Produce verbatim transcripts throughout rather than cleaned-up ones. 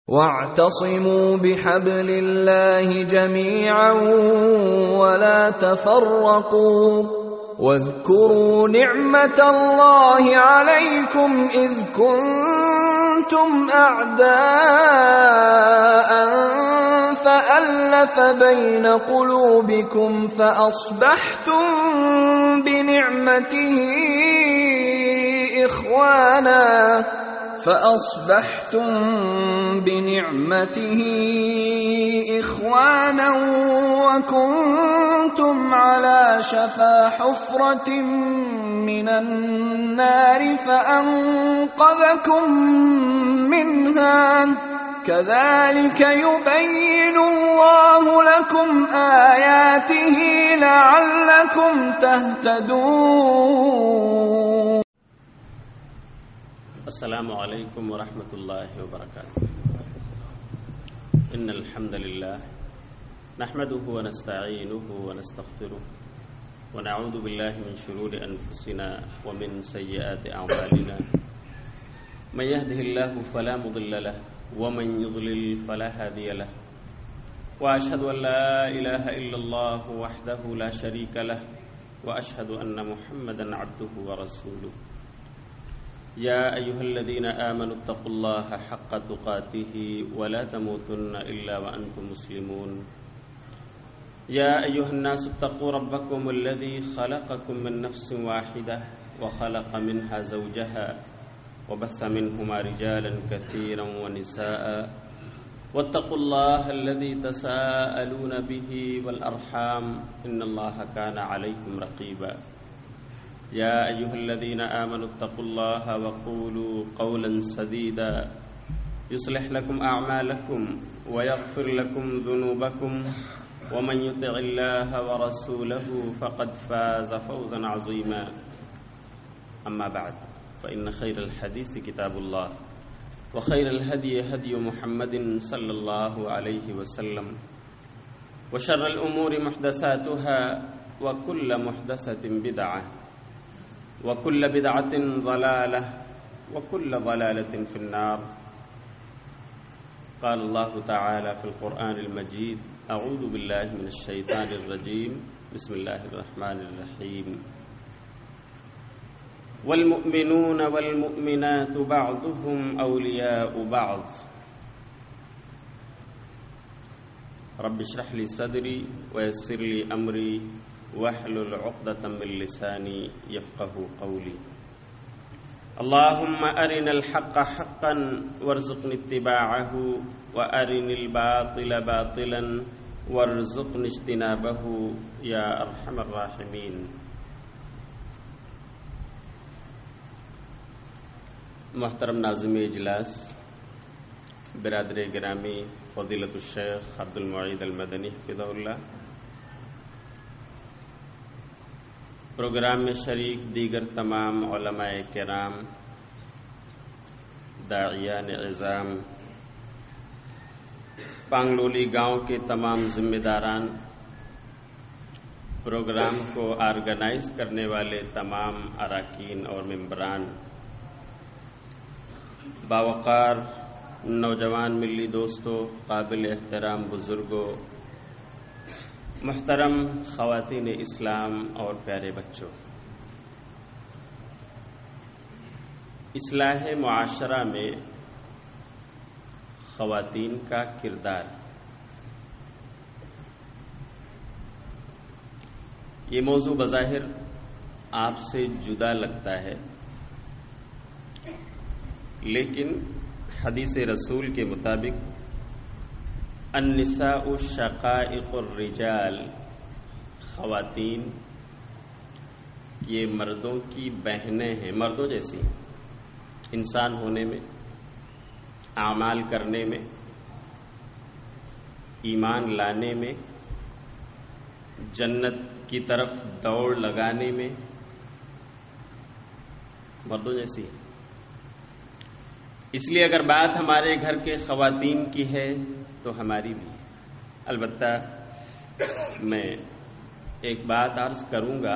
واعتصموا بحبل الله جميعا ولا تفرقوا واذكروا نعمة الله عليكم إذ كنتم أعداء فألف بين قلوبكم فأصبحتم بنعمته إخوانا فأصبحتم بنعمته إخوانا وكنتم على شفا حفرة من النار فأنقذكم منها كذلك يبين الله لكم آياته لعلكم تهتدون. السلام علیکم ورحمۃ اللہ وبرکاتہ. ان الحمد للہ نحمده ونستعینه ونستغفره ونعوذ باللہ من شرور انفسنا ومن سیئات اعمالنا من يهده الله فلا مضل له ومن يضلل فلا هادي له واشهد ان لا اله الا الله وحده لا شريك له واشهد ان محمدا عبده ورسوله. يا أيها الذين آمنوا اتقوا الله حق تقاته ولا تموتن إلا وأنتم مسلمون. يا أيها الناس اتقوا ربكم الذي خلقكم من نفس واحدة وخلق منها زوجها وبث منهما رجالا كثيرا ونساء واتقوا الله الذي تساءلون به والأرحام إن الله كان عليكم رقيبا. يا أيها الذين آمنوا اتقوا الله وقولوا قولا سديدا يصلح لكم أعمالكم ويغفر لكم ذنوبكم ومن يطع الله ورسوله فقد فاز فوزا عظيما. أما بعد فإن خير الحديث كتاب الله وخير الهدي هدي محمد صلى الله عليه وسلم وشر الأمور محدثاتها وكل محدثة بدعة وكل بدعة ضلالة وكل ضلالة في النار. قال الله تعالى في القرآن المجيد أعوذ بالله من الشيطان الرجيم بسم الله الرحمن الرحيم. والمؤمنون والمؤمنات بعضهم أولياء بعض رب اشرح لي صدري ويسر لي أمري واحلل عقدة من لساني يفقهوا قولي. اللهم أرنا الحق حقا وارزقني اتباعه وأرنا الباطل باطلا وارزقني اجتنابه يا أرحم الراحمين. محترم ناظم اجلاس، برادر گرامی فضیلت الشیخ عبد المعید المدنی حفظہ اللہ، پروگرام میں شریک دیگر تمام علماء کرام، داعیان عظام، پانگلولی گاؤں کے تمام ذمہ داران، پروگرام کو آرگنائز کرنے والے تمام اراکین اور ممبران، باوقار نوجوان ملی دوستوں، قابل احترام بزرگوں، محترم خواتین اسلام اور پیارے بچوں، اصلاح معاشرہ میں خواتین کا کردار، یہ موضوع بظاہر آپ سے جدا لگتا ہے، لیکن حدیث رسول کے مطابق النساء شقائق الرجال، خواتین یہ مردوں کی بہنیں ہیں، مردوں جیسی ہیں، انسان ہونے میں، اعمال کرنے میں، ایمان لانے میں، جنت کی طرف دوڑ لگانے میں، مردوں جیسی ہیں. اس لیے اگر بات ہمارے گھر کے خواتین کی ہے تو ہماری بھی. البتہ میں ایک بات عرض کروں گا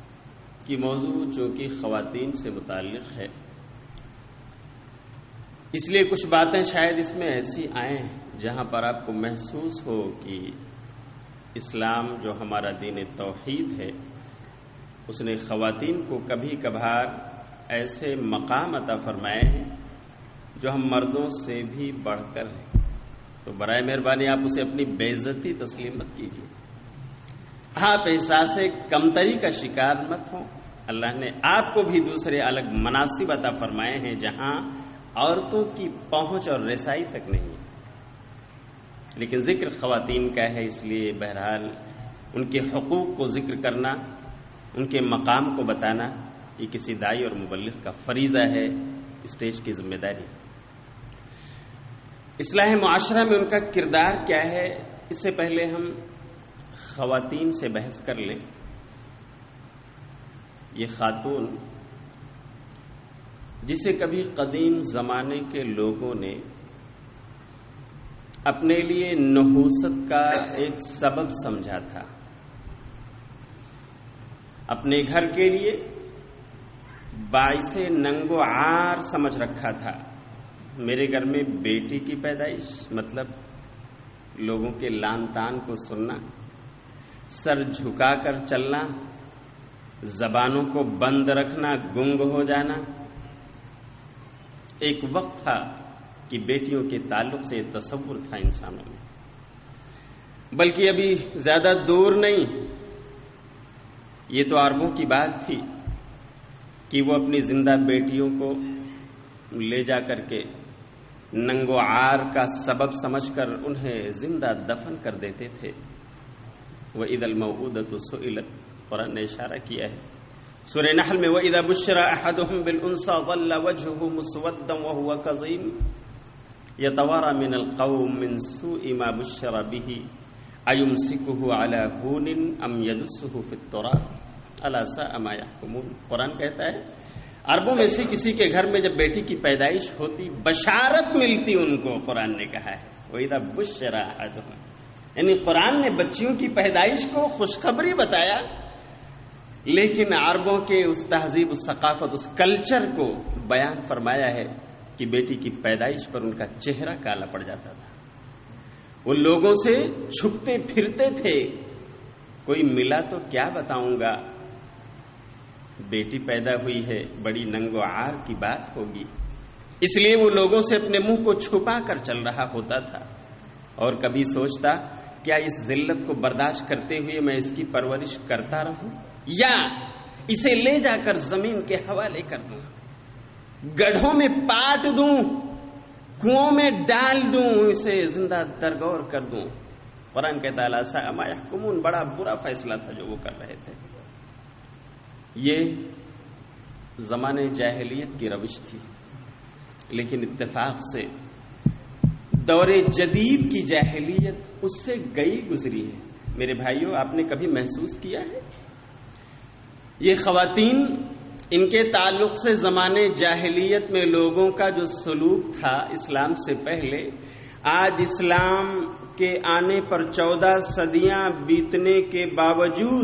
کہ موضوع جو کہ خواتین سے متعلق ہے، اس لیے کچھ باتیں شاید اس میں ایسی آئیں جہاں پر آپ کو محسوس ہو کہ اسلام جو ہمارا دین توحید ہے اس نے خواتین کو کبھی کبھار ایسے مقام عطا فرمائے ہیں جو ہم مردوں سے بھی بڑھ کر ہیں. تو برائے مہربانی آپ اسے اپنی بے عزتی تسلیم مت کیجیے، آپ احساس کمتری کا شکار مت ہوں. اللہ نے آپ کو بھی دوسرے الگ مناصب عطا فرمائے ہیں جہاں عورتوں کی پہنچ اور رسائی تک نہیں، لیکن ذکر خواتین کا ہے، اس لیے بہرحال ان کے حقوق کو ذکر کرنا، ان کے مقام کو بتانا یہ کسی داعی اور مبلغ کا فریضہ ہے، اسٹیج کی ذمہ داری. اصلاح معاشرہ میں ان کا کردار کیا ہے، اس سے پہلے ہم خواتین سے بحث کر لیں. یہ خاتون جسے کبھی قدیم زمانے کے لوگوں نے اپنے لیے نحوست کا ایک سبب سمجھا تھا، اپنے گھر کے لیے باعث ننگ و عار سمجھ رکھا تھا. میرے گھر میں بیٹی کی پیدائش مطلب لوگوں کے لان تان کو سننا، سر جھکا کر چلنا، زبانوں کو بند رکھنا، گنگ ہو جانا. ایک وقت تھا کہ بیٹیوں کے تعلق سے یہ تصور تھا انسانوں میں، بلکہ ابھی زیادہ دور نہیں، یہ تو عربوں کی بات تھی کہ وہ اپنی زندہ بیٹیوں کو لے جا کر کے ننگ و عار کا سبب سمجھ کر انہیں زندہ دفن کر دیتے تھے. وَإِذَا الْمَوْءُودَةُ سُئِلَتْ، قرآن نے اشارہ کیا ہے سورہ نحل میں، وَإِذَا بُشِّرَ أَحَدُهُم بِالْأُنثىٰ ظَلَّ وَجْهُهُ مُسْوَدًّا وَهُوَ كَظِيمٌ يَتَوَارَىٰ مِنَ الْقَوْمِ مِنْ سُوءِ مَا بُشِّرَ بِهِ أَيُمْسِكُهُ عَلَىٰ هُونٍ أَمْ يَدُسُّهُ فِي التُّرَابِ أَلَا سَاءَ مَا يَحْكُمُونَ. قرآن کہتا ہے عربوں میں سے کسی کے گھر میں جب بیٹی کی پیدائش ہوتی بشارت ملتی ان کو. قرآن نے کہا ہے وَإِذَا بُشِّرَ أَحَدُهُم، یعنی قرآن نے بچیوں کی پیدائش کو خوشخبری بتایا، لیکن عربوں کے اس تہذیب، اس ثقافت، اس کلچر کو بیان فرمایا ہے کہ بیٹی کی پیدائش پر ان کا چہرہ کالا پڑ جاتا تھا. وہ لوگوں سے چھپتے پھرتے تھے، کوئی ملا تو کیا بتاؤں گا، بیٹی پیدا ہوئی ہے، بڑی ننگ و عار کی بات ہوگی. اس لیے وہ لوگوں سے اپنے منہ کو چھپا کر چل رہا ہوتا تھا، اور کبھی سوچتا کیا اس ذلت کو برداشت کرتے ہوئے میں اس کی پرورش کرتا رہوں یا اسے لے جا کر زمین کے حوالے کر دوں، گڑھوں میں پاٹ دوں، کنووں میں ڈال دوں، اسے زندہ درگور کر دوں. قرآن کہتا ہے ساء ما یحکمون، بڑا برا فیصلہ تھا جو وہ کر رہے تھے. یہ زمانے جاہلیت کی روش تھی، لیکن اتفاق سے دور جدید کی جاہلیت اس سے گئی گزری ہے. میرے بھائیوں، آپ نے کبھی محسوس کیا ہے یہ خواتین، ان کے تعلق سے زمانے جاہلیت میں لوگوں کا جو سلوک تھا اسلام سے پہلے، آج اسلام کے آنے پر چودہ صدیاں بیتنے کے باوجود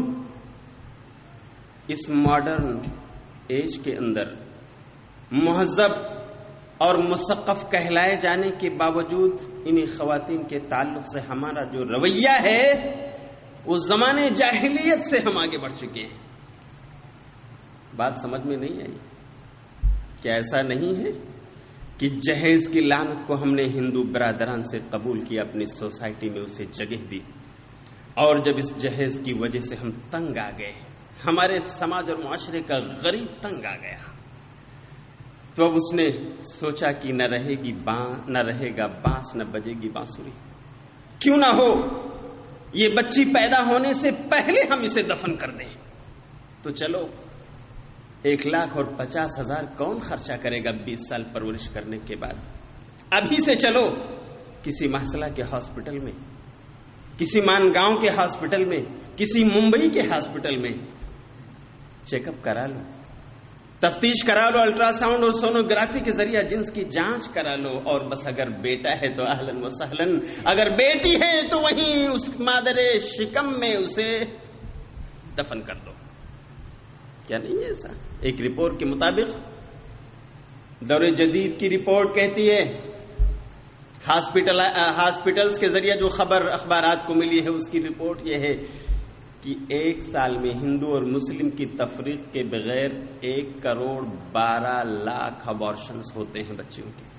اس ماڈرن ایج کے اندر مہذب اور مثقف کہلائے جانے کے باوجود انہی خواتین کے تعلق سے ہمارا جو رویہ ہے وہ زمانے جاہلیت سے ہم آگے بڑھ چکے ہیں. بات سمجھ میں نہیں آئی؟ کیا ایسا نہیں ہے کہ جہیز کی لعنت کو ہم نے ہندو برادران سے قبول کیا، اپنی سوسائٹی میں اسے جگہ دی، اور جب اس جہیز کی وجہ سے ہم تنگ آ گئے، ہمارے سماج اور معاشرے کا غریب تنگ آ گیا، تو اب اس نے سوچا کہ نہ رہے گی بان نہ رہے گا بانس، نہ بجے گی بانسری، کیوں نہ ہو یہ بچی پیدا ہونے سے پہلے ہم اسے دفن کر دیں. تو چلو ایک لاکھ اور پچاس ہزار کون خرچہ کرے گا بیس سال پرورش کرنے کے بعد؟ ابھی سے چلو کسی محصلہ کے ہاسپٹل میں، کسی مان گاؤں کے ہاسپٹل میں، کسی ممبئی کے ہاسپٹل میں چیک اپ کرا لو، تفتیش کرا لو، الٹرا ساؤنڈ اور سونوگرافی کے ذریعہ جنس کی جانچ کرا لو، اور بس اگر بیٹا ہے تو اہلاً و سہلاً، اگر بیٹی ہے تو وہیں اس مادر شکم میں اسے دفن کر دو. کیا نہیں ہے ایسا؟ ایک رپورٹ کے مطابق دور جدید کی رپورٹ کہتی ہے، ہاسپٹل ہاسپٹلز کے ذریعے جو خبر اخبارات کو ملی ہے اس کی رپورٹ یہ ہے کہ ایک سال میں ہندو اور مسلم کی تفریق کے بغیر ایک کروڑ بارہ لاکھ ابارشنز ہوتے ہیں بچیوں کے۔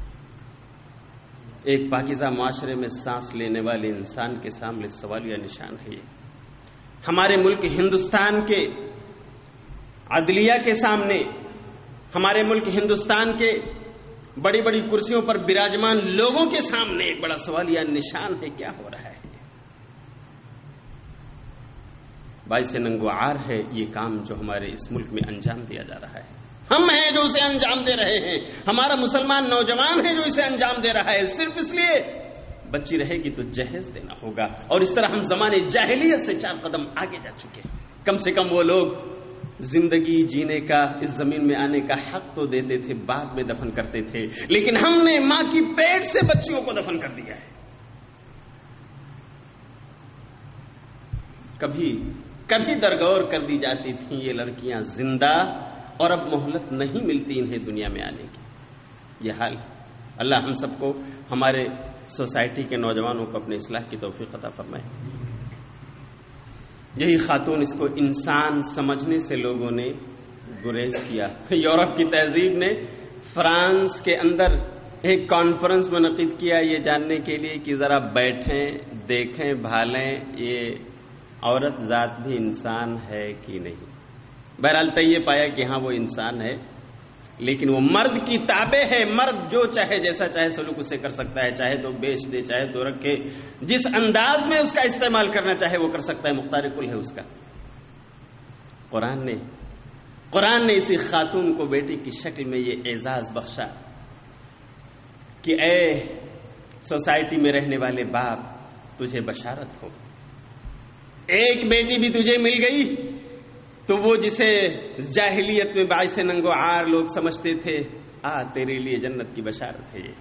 ایک پاکیزہ معاشرے میں سانس لینے والے انسان کے سامنے سوالیہ نشان ہے یہ۔ ہمارے ملک ہندوستان کے عدلیہ کے سامنے، ہمارے ملک ہندوستان کے بڑی بڑی کرسیوں پر براجمان لوگوں کے سامنے ایک بڑا سوالیہ نشان ہے، کیا ہو رہا ہے؟ باعث ننگ و عار ہے یہ کام جو ہمارے اس ملک میں انجام دیا جا رہا ہے۔ ہم ہیں جو اسے انجام دے رہے ہیں، ہمارا مسلمان نوجوان ہے جو اسے انجام دے رہا ہے، صرف اس لیے بچی رہے گی تو جہیز دینا ہوگا۔ اور اس طرح ہم زمانے جاہلیت سے چار قدم آگے جا چکے ہیں۔ کم سے کم وہ لوگ زندگی جینے کا، اس زمین میں آنے کا حق تو دیتے تھے، بعد میں دفن کرتے تھے، لیکن ہم نے ماں کی پیٹ سے بچیوں کو دفن کر دیا ہے۔ کبھی کبھی درگور کر دی جاتی تھیں یہ لڑکیاں زندہ، اور اب مہلت نہیں ملتی انہیں دنیا میں آنے کی۔ یہ حال، اللہ ہم سب کو، ہمارے سوسائٹی کے نوجوانوں کو اپنے اصلاح کی توفیق عطا فرمائے۔ یہی خاتون، اس کو انسان سمجھنے سے لوگوں نے گریز کیا۔ یورپ کی تہذیب نے فرانس کے اندر ایک کانفرنس منعقد کیا یہ جاننے کے لیے کہ ذرا بیٹھیں، دیکھیں، بھالیں یہ عورت ذات بھی انسان ہے کہ نہیں۔ بہرحال تو یہ پایا کہ ہاں وہ انسان ہے، لیکن وہ مرد کی تابع ہے۔ مرد جو چاہے، جیسا چاہے سلوک اسے کر سکتا ہے، چاہے تو بیچ دے، چاہے تو رکھے، جس انداز میں اس کا استعمال کرنا چاہے وہ کر سکتا ہے، مختار کل ہے اس کا۔ قرآن نے قرآن نے اسی خاتون کو بیٹی کی شکل میں یہ اعزاز بخشا کہ اے سوسائٹی میں رہنے والے باپ، تجھے بشارت ہو، ایک بیٹی بھی تجھے مل گئی تو وہ جسے جاہلیت میں باعث ننگ و عار لوگ سمجھتے تھے، آ تیرے لیے جنت کی بشارت ہے۔ یہ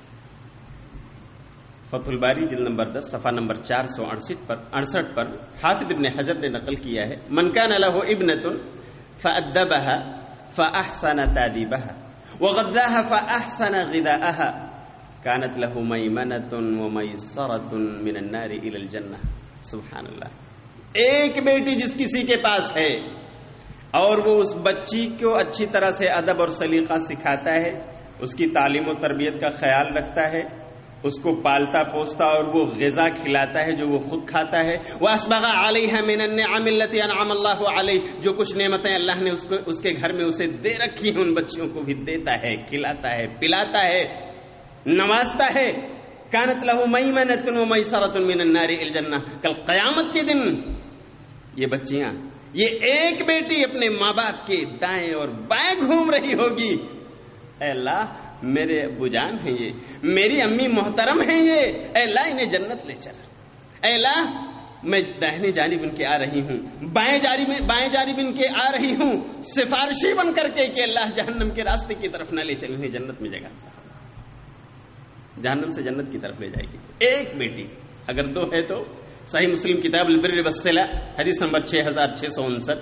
فتح الباری جلد نمبر دس صفحہ نمبر چار سو اڑسٹھ پر اڑسٹھ پر حافظ ابن حجر نے نقل کیا ہے، من کان لہ ابنۃ فأدبها فأحسن تأدیبها وغذاها فأحسن غذاءها كانت له میمنۃ ومیسرۃ من النار إلی الجنہ۔ سبحان اللہ۔ ایک بیٹی جس کسی کے پاس ہے اور وہ اس بچی کو اچھی طرح سے ادب اور سلیقہ سکھاتا ہے، اس کی تعلیم و تربیت کا خیال رکھتا ہے، اس کو پالتا پوستا اور وہ غذا کھلاتا ہے جو وہ خود کھاتا ہے، وَأَسْبَغَ عَلَيْهَا مِنَ النِّعَمِ الَّتِي أَنْعَمَ اللَّهُ عَلَيْهِ، جو کچھ نعمتیں اللہ نے اس کو اس کے گھر میں اسے دے رکھی ہیں ان بچیوں کو بھی دیتا ہے، کھلاتا ہے، پلاتا ہے، نوازتا ہے۔ كَانَتْ لَهُ مَيْمَنَةٌ وَمَيْسَرَةٌ مِنَ النَّارِ إِلَى الْجَنَّةِ، کل قیامت کے دن یہ بچیاں، یہ ایک بیٹی اپنے ماں باپ کے دائیں اور بائیں گھوم رہی ہوگی، اے اللہ میرے ابو جان ہیں یہ، میری امی محترم ہیں یہ، اے اللہ انہیں جنت لے چل، اے اللہ میں داہنے جانب ان کے آ رہی ہوں، بائیں جانب بائیں جانب ان کے آ رہی ہوں، سفارشی بن کر کے کہ اللہ جہنم کے راستے کی طرف نہ لے چل، انہیں جنت میں جگہ، جہنم سے جنت کی طرف لے جائے گی۔ ایک بیٹی، اگر دو ہے تو صحیح مسلم کتاب البر والصلہ حدیث نمبر چھ ہزار چھ سو انسٹھ،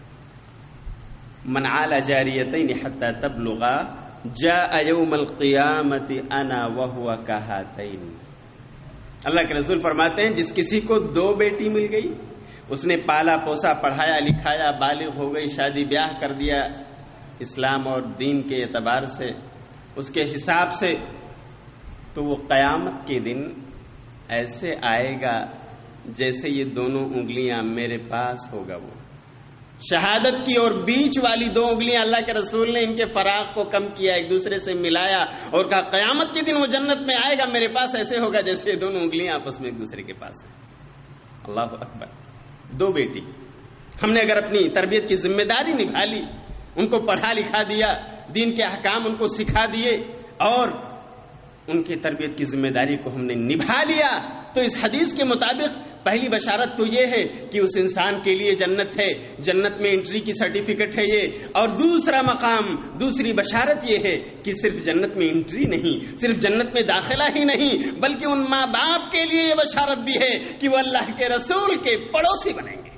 من عال جاریتین حتی تبلغا جاء یوم القیامت انا وہو کہاتین۔ اللہ کے رسول فرماتے ہیں جس کسی کو دو بیٹی مل گئی، اس نے پالا پوسا، پڑھایا لکھایا، بالغ ہو گئی، شادی بیاہ کر دیا اسلام اور دین کے اعتبار سے، اس کے حساب سے، تو وہ قیامت کے دن ایسے آئے گا جیسے یہ دونوں انگلیاں میرے پاس ہوگا۔ وہ شہادت کی اور بیچ والی دو انگلیاں اللہ کے رسول نے ان کے فراق کو کم کیا، ایک دوسرے سے ملایا اور کہا قیامت کے دن وہ جنت میں آئے گا میرے پاس ایسے ہوگا جیسے یہ دونوں انگلیاں آپس میں ایک دوسرے کے پاس ہیں۔ اللہ اکبر۔ دو بیٹی، ہم نے اگر اپنی تربیت کی ذمہ داری نبھا لی، ان کو پڑھا لکھا دیا، دین کے احکام ان کو سکھا دیے اور ان کی تربیت کی ذمہ داری کو ہم نے نبھا لیا، تو اس حدیث کے مطابق پہلی بشارت تو یہ ہے کہ اس انسان کے لیے جنت ہے، جنت میں انٹری کی سرٹیفکیٹ ہے یہ، اور دوسرا مقام، دوسری بشارت یہ ہے کہ صرف جنت میں انٹری نہیں، صرف جنت میں داخلہ ہی نہیں، بلکہ ان ماں باپ کے لیے یہ بشارت بھی ہے کہ وہ اللہ کے رسول کے پڑوسی بنیں گے،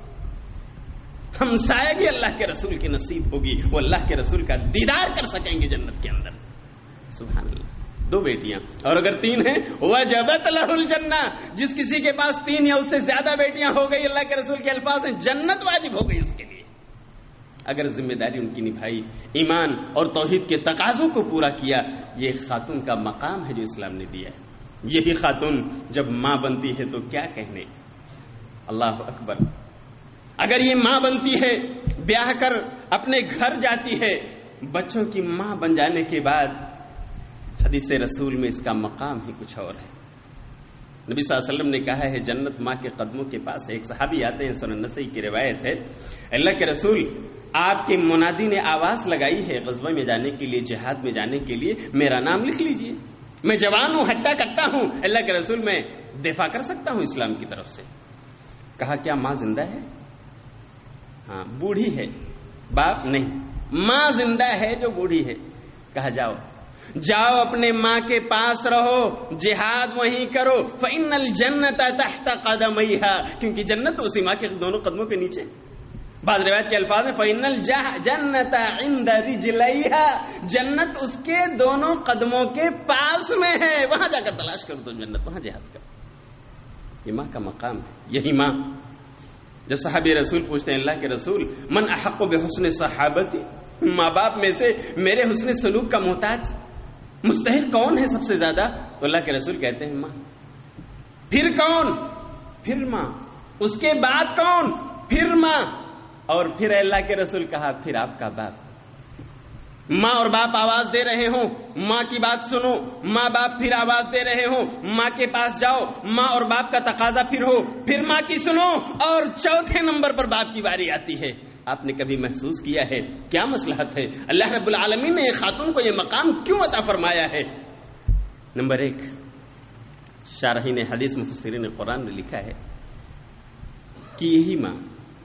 ہمسایگی اللہ کے رسول کی نصیب ہوگی، وہ اللہ کے رسول کا دیدار کر سکیں گے جنت کے اندر۔ سبحان اللہ، دو بیٹیاں، اور اگر تین ہیں وجبت لہ الجنہ، جس کسی کے پاس تین یا اس سے زیادہ بیٹیاں ہو گئی، اللہ کے رسول کے الفاظ ہیں جنت واجب ہو گئی اس کے لیے، اگر ذمہ داری ان کی نبھائی، ایمان اور توحید کے تقاضوں کو پورا کیا۔ یہ خاتون کا مقام ہے جو اسلام نے دیا ہے۔ یہی خاتون جب ماں بنتی ہے تو کیا کہنے، اللہ اکبر، اگر یہ ماں بنتی ہے، بیاہ کر اپنے گھر جاتی ہے، بچوں کی ماں بن جانے کے بعد حدیث رسول میں اس کا مقام ہی کچھ اور ہے۔ نبی صلی اللہ علیہ وسلم نے کہا ہے جنت ماں کے قدموں کے پاس ہے۔ ایک صحابی آتے ہیں، سنن نسائی کی روایت ہے، اللہ کے رسول آپ کے منادی نے آواز لگائی ہے غزوہ میں جانے کے لیے، جہاد میں جانے کے لیے، میرا نام لکھ لیجئے، میں جوان ہوں، ہٹا کٹا ہوں، اللہ کے رسول میں دفاع کر سکتا ہوں اسلام کی طرف سے۔ کہا کیا ماں زندہ ہے؟ ہاں بوڑھی ہے، باپ نہیں، ماں زندہ ہے جو بوڑھی ہے۔ کہا جاؤ جاؤ اپنے ماں کے پاس رہو، جہاد وہیں کرو، فإن الجنت تحت قدمیہا، کیونکہ جنت اسی ماں کے دونوں قدموں کے نیچے۔ بعض روایت کے الفاظ ہیں فإن الجنت عند رجلیہا، جنت اس کے دونوں قدموں کے پاس میں ہے، وہاں جا کر تلاش کرو تو جنت، وہاں جہاد کرو۔ یہ ماں کا مقام ہے۔ یہی ماں، جب صحابی رسول پوچھتے ہیں اللہ کے رسول من احق بحسن صحابتی، ماں باپ میں سے میرے حسن سلوک کا محتاج مستحق کون ہے سب سے زیادہ؟ تو اللہ کے رسول کہتے ہیں ماں۔ پھر کون؟ پھر ماں۔ اس کے بعد کون؟ پھر ماں۔ اور پھر اللہ کے رسول کہا پھر آپ کا باپ۔ ماں اور باپ آواز دے رہے ہوں، ماں کی بات سنو، ماں باپ پھر آواز دے رہے ہوں، ماں کے پاس جاؤ، ماں اور باپ کا تقاضا پھر ہو، پھر ماں کی سنو، اور چوتھے نمبر پر باپ کی باری آتی ہے۔ آپ نے کبھی محسوس کیا ہے کیا مصلحت ہے؟ اللہ رب العالمین نے ایک خاتون کو یہ مقام کیوں عطا فرمایا ہے؟ نمبر ایک، شارحین حدیث مفسرین قرآن نے لکھا ہے کہ یہی ماں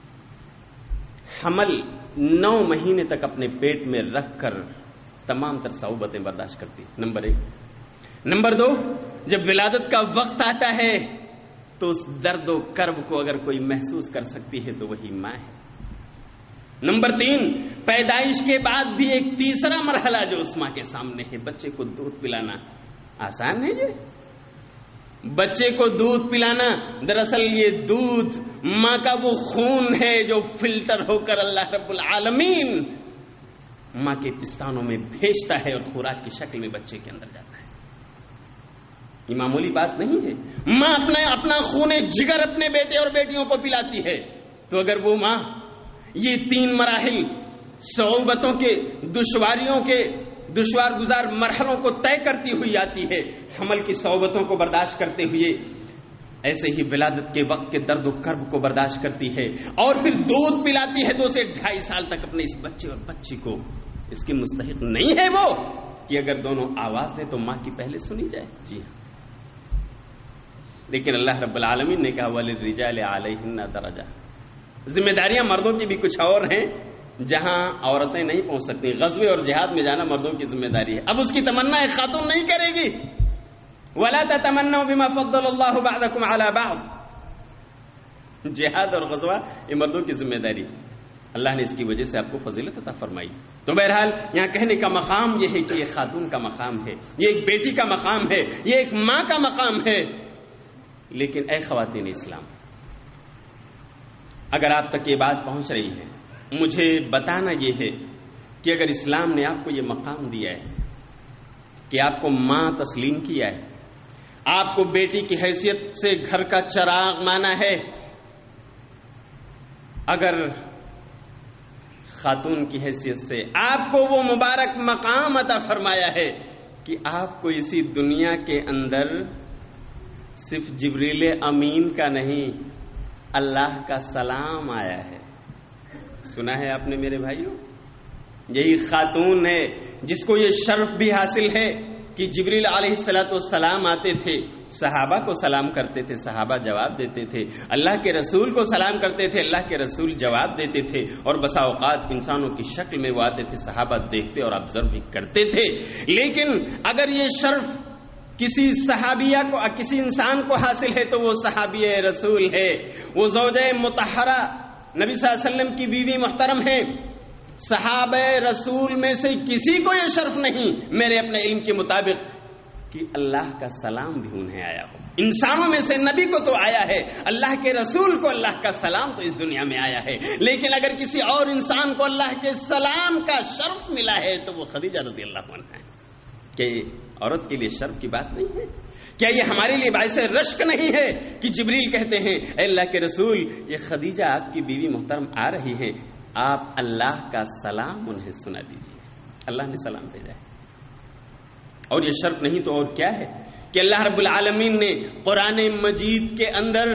حمل نو مہینے تک اپنے پیٹ میں رکھ کر تمام تر صعوبتیں برداشت کرتی۔ نمبر ایک۔ نمبر دو، جب ولادت کا وقت آتا ہے تو اس درد و کرب کو اگر کوئی محسوس کر سکتی ہے تو وہی ماں ہے۔ نمبر تین، پیدائش کے بعد بھی ایک تیسرا مرحلہ جو اس ماں کے سامنے ہے، بچے کو دودھ پلانا۔ آسان ہے یہ؟ بچے کو دودھ پلانا، دراصل یہ دودھ ماں کا وہ خون ہے جو فلٹر ہو کر اللہ رب العالمین ماں کے پستانوں میں بھیجتا ہے اور خوراک کی شکل میں بچے کے اندر جاتا ہے۔ یہ معمولی بات نہیں ہے۔ ماں اپنا اپنا خون جگر اپنے بیٹے اور بیٹیوں کو پلاتی ہے، تو اگر وہ ماں یہ تین مراحل صعوبتوں کے، دشواریوں کے، دشوار گزار مرحلوں کو طے کرتی ہوئی آتی ہے، حمل کی صعوبتوں کو برداشت کرتے ہوئے، ایسے ہی ولادت کے وقت کے درد و کرب کو برداشت کرتی ہے، اور پھر دودھ پلاتی ہے دو سے ڈھائی سال تک اپنے اس بچے اور بچی کو، اس کی مستحق نہیں ہے وہ کہ اگر دونوں آواز دیں تو ماں کی پہلے سنی جائے؟ جی ہاں، لیکن اللہ رب العالمین نے کہا وَلِلرِّجَالِ عَلَيْهِنَّ دَرَجَةٌ، ذمہ داریاں مردوں کی بھی کچھ اور ہیں جہاں عورتیں نہیں پہنچ سکتی۔ غزوے اور جہاد میں جانا مردوں کی ذمہ داری ہے، اب اس کی تمنا ایک خاتون نہیں کرے گی۔ وَلَا تَتَمَنَّوْا بِمَا فَضَّلَ اللَّهُ بَعْضَكُمْ عَلَى بَعْضٍ، جہاد اور غزوہ یہ مردوں کی ذمہ داری، اللہ نے اس کی وجہ سے آپ کو فضیلت عطا فرمائی۔ تو بہرحال یہاں کہنے کا مقام یہ ہے کہ یہ خاتون کا مقام ہے، یہ ایک بیٹی کا مقام ہے، یہ ایک ماں کا مقام ہے۔ لیکن اے خواتین اسلام، اگر آپ تک یہ بات پہنچ رہی ہے، مجھے بتانا یہ ہے کہ اگر اسلام نے آپ کو یہ مقام دیا ہے کہ آپ کو ماں تسلیم کیا ہے، آپ کو بیٹی کی حیثیت سے گھر کا چراغ مانا ہے، اگر خاتون کی حیثیت سے آپ کو وہ مبارک مقام عطا فرمایا ہے کہ آپ کو اسی دنیا کے اندر صرف جبریل امین کا نہیں، اللہ کا سلام آیا ہے۔ سنا ہے آپ نے میرے بھائیوں؟ یہی خاتون ہے جس کو یہ شرف بھی حاصل ہے کہ جبریل علیہ الصلوۃ والسلام آتے تھے، صحابہ کو سلام کرتے تھے، صحابہ جواب دیتے تھے، اللہ کے رسول کو سلام کرتے تھے، اللہ کے رسول جواب دیتے تھے، اور بسا اوقات انسانوں کی شکل میں وہ آتے تھے، صحابہ دیکھتے اور آبزرو بھی کرتے تھے۔ لیکن اگر یہ شرف کسی صحابیہ کو، کسی انسان کو حاصل ہے تو وہ صحابی رسول ہے، وہ زوجہ مطہرہ نبی صلی اللہ علیہ وسلم کی بیوی محترم ہے، صحابہ رسول میں سے کسی کو یہ شرف نہیں میرے اپنے علم کے مطابق کہ اللہ کا سلام بھی انہیں آیا ہو. انسانوں میں سے نبی کو تو آیا ہے, اللہ کے رسول کو اللہ کا سلام تو اس دنیا میں آیا ہے, لیکن اگر کسی اور انسان کو اللہ کے سلام کا شرف ملا ہے تو وہ خدیجہ رضی اللہ عنہا ہے. کہ عورت کے لیے شرف کی بات نہیں ہے؟ کیا یہ ہمارے لیے باعث رشک نہیں ہے کہ جبریل کہتے ہیں اے اللہ کے رسول یہ خدیجہ آپ کی بیوی محترم آ رہی ہے, آپ اللہ کا سلام انہیں سنا دیجیے. اللہ نے سلام بھیجا ہے. اور یہ شرف نہیں تو اور کیا ہے کہ اللہ رب العالمین نے قرآن مجید کے اندر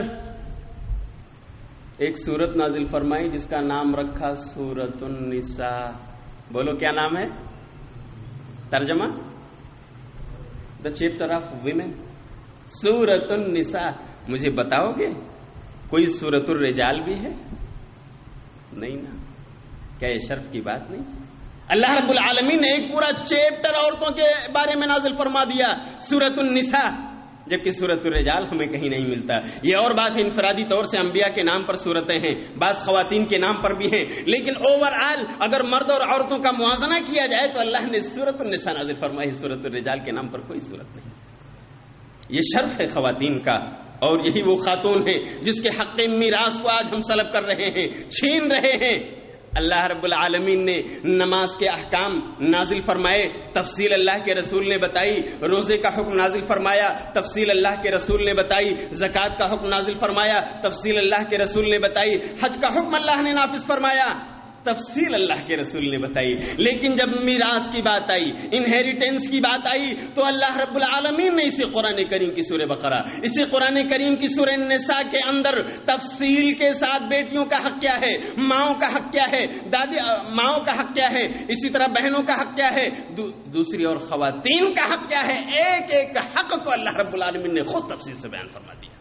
ایک سورت نازل فرمائی جس کا نام رکھا سورۃ النساء. بولو کیا نام ہے؟ ترجمہ دا چیپٹر آف ویمن, سورۃ النساء. مجھے بتاؤ گے کوئی سورۃ الرجال بھی ہے؟ نہیں نا. کیا یہ شرف کی بات نہیں؟ اللہ رب العالمین نے ایک پورا چیپٹر عورتوں کے بارے میں نازل فرما دیا, سورۃ النساء, جبکہ سورۃ الرجال ہمیں کہیں نہیں ملتا. یہ اور بات ہے انفرادی طور سے انبیاء کے نام پر سورتیں ہیں, بعض خواتین کے نام پر بھی ہیں, لیکن اوور آل اگر مرد اور عورتوں کا موازنہ کیا جائے تو اللہ نے سورۃ النساء نازل فرمائی, سورۃ الرجال کے نام پر کوئی سورت نہیں. یہ شرف ہے خواتین کا, اور یہی وہ خاتون ہے جس کے حق میراث کو آج ہم سلب کر رہے ہیں, چھین رہے ہیں. اللہ رب العالمین نے نماز کے احکام نازل فرمائے, تفصیل اللہ کے رسول نے بتائی. روزے کا حکم نازل فرمایا, تفصیل اللہ کے رسول نے بتائی. زکوٰۃ کا حکم نازل فرمایا, تفصیل اللہ کے رسول نے بتائی. حج کا حکم اللہ نے نافذ فرمایا, تفصیل اللہ کے رسول نے بتائی. لیکن جب میراث کی بات آئی, انہیریٹنس کی بات آئی, تو اللہ رب العالمین نے اسی قرآن کریم کی سورہ بقرہ, اسی قرآن کریم کی سورہ نساء کے اندر تفصیل کے ساتھ بیٹیوں کا حق کیا ہے, ماؤں کا حق کیا ہے, دادی ماؤں کا حق کیا ہے, اسی طرح بہنوں کا حق کیا ہے, دو, دوسری اور خواتین کا حق کیا ہے, ایک ایک حق کو اللہ رب العالمین نے خود تفصیل سے بیان فرما دیا.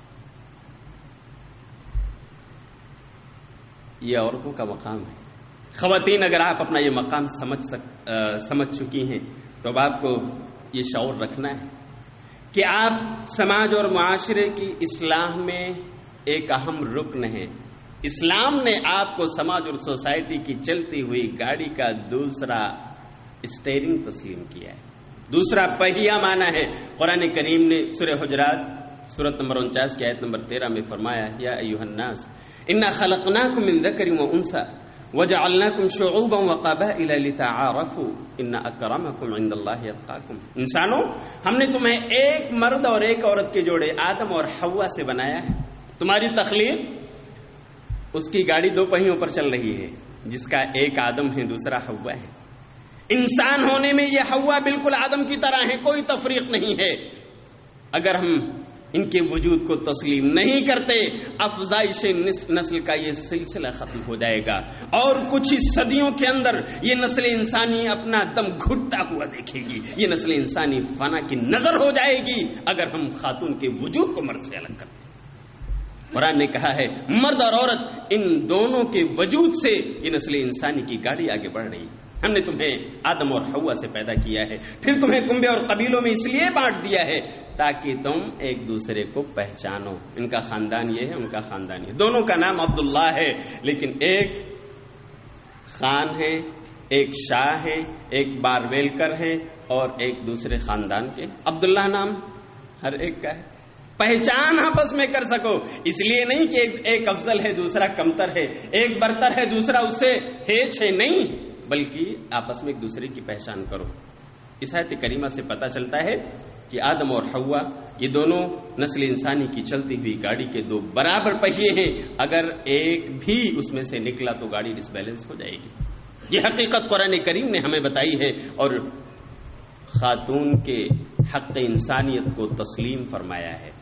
یہ عورتوں کا مقام ہے. خواتین اگر آپ اپنا یہ مقام سمجھ سک سمجھ چکی ہیں تو اب آپ کو یہ شعور رکھنا ہے کہ آپ سماج اور معاشرے کی اصلاح میں ایک اہم رکن ہیں. اسلام نے آپ کو سماج اور سوسائٹی کی چلتی ہوئی گاڑی کا دوسرا اسٹیئرنگ تسلیم کیا ہے, دوسرا پہیا مانا ہے. قرآن کریم نے سورہ حجرات سورت نمبر انچاس کی آیت نمبر تیرہ میں فرمایا یا ایھا الناس انا خلقناکم من ذکر و انثی وَجَعَلْنَاكُمْ شُعُوبًا وَقَبَائِلَ لِتَعَارَفُوا إِنَّ أَكْرَمَكُمْ عِندَ اللَّهِ أَتْقَاكُمْ. انسانوں, ہم نے تمہیں ایک مرد اور ایک عورت کے جوڑے آدم اور حوا سے بنایا ہے. تمہاری تخلیق اس کی گاڑی دو پہیوں پر چل رہی ہے, جس کا ایک آدم ہے دوسرا حوا ہے. انسان ہونے میں یہ حوا بالکل آدم کی طرح ہے, کوئی تفریق نہیں ہے. اگر ہم ان کے وجود کو تسلیم نہیں کرتے, افزائش نسل کا یہ سلسلہ ختم ہو جائے گا, اور کچھ ہی صدیوں کے اندر یہ نسل انسانی اپنا دم گھٹتا ہوا دیکھے گی. یہ نسل انسانی فنا کی نظر ہو جائے گی اگر ہم خاتون کے وجود کو مرد سے الگ کرتے. قرآن نے کہا ہے مرد اور عورت ان دونوں کے وجود سے یہ نسل انسانی کی گاڑی آگے بڑھ رہی ہے. ہم نے تمہیں آدم اور حوا سے پیدا کیا ہے, پھر تمہیں کنبے اور قبیلوں میں اس لیے بانٹ دیا ہے تاکہ تم ایک دوسرے کو پہچانو. ان کا خاندان یہ ہے, ان کا خاندان یہ. دونوں کا نام عبداللہ ہے, لیکن ایک خان ہے, ایک شاہ ہے, ایک بارویلکر ہے, اور ایک دوسرے خاندان کے. عبداللہ نام ہر ایک کا ہے. پہچان آپس میں کر سکو, اس لیے نہیں کہ ایک افضل ہے دوسرا کمتر ہے, ایک برتر ہے دوسرا اس سے ہیچ ہے, نہیں, بلکہ آپس میں ایک دوسرے کی پہچان کرو. اس آیت کریمہ سے پتہ چلتا ہے کہ آدم اور حوا یہ دونوں نسل انسانی کی چلتی ہوئی گاڑی کے دو برابر پہیے ہیں. اگر ایک بھی اس میں سے نکلا تو گاڑی ڈس بیلنس ہو جائے گی. یہ حقیقت قرآن کریم نے ہمیں بتائی ہے, اور خاتون کے حق انسانیت کو تسلیم فرمایا ہے.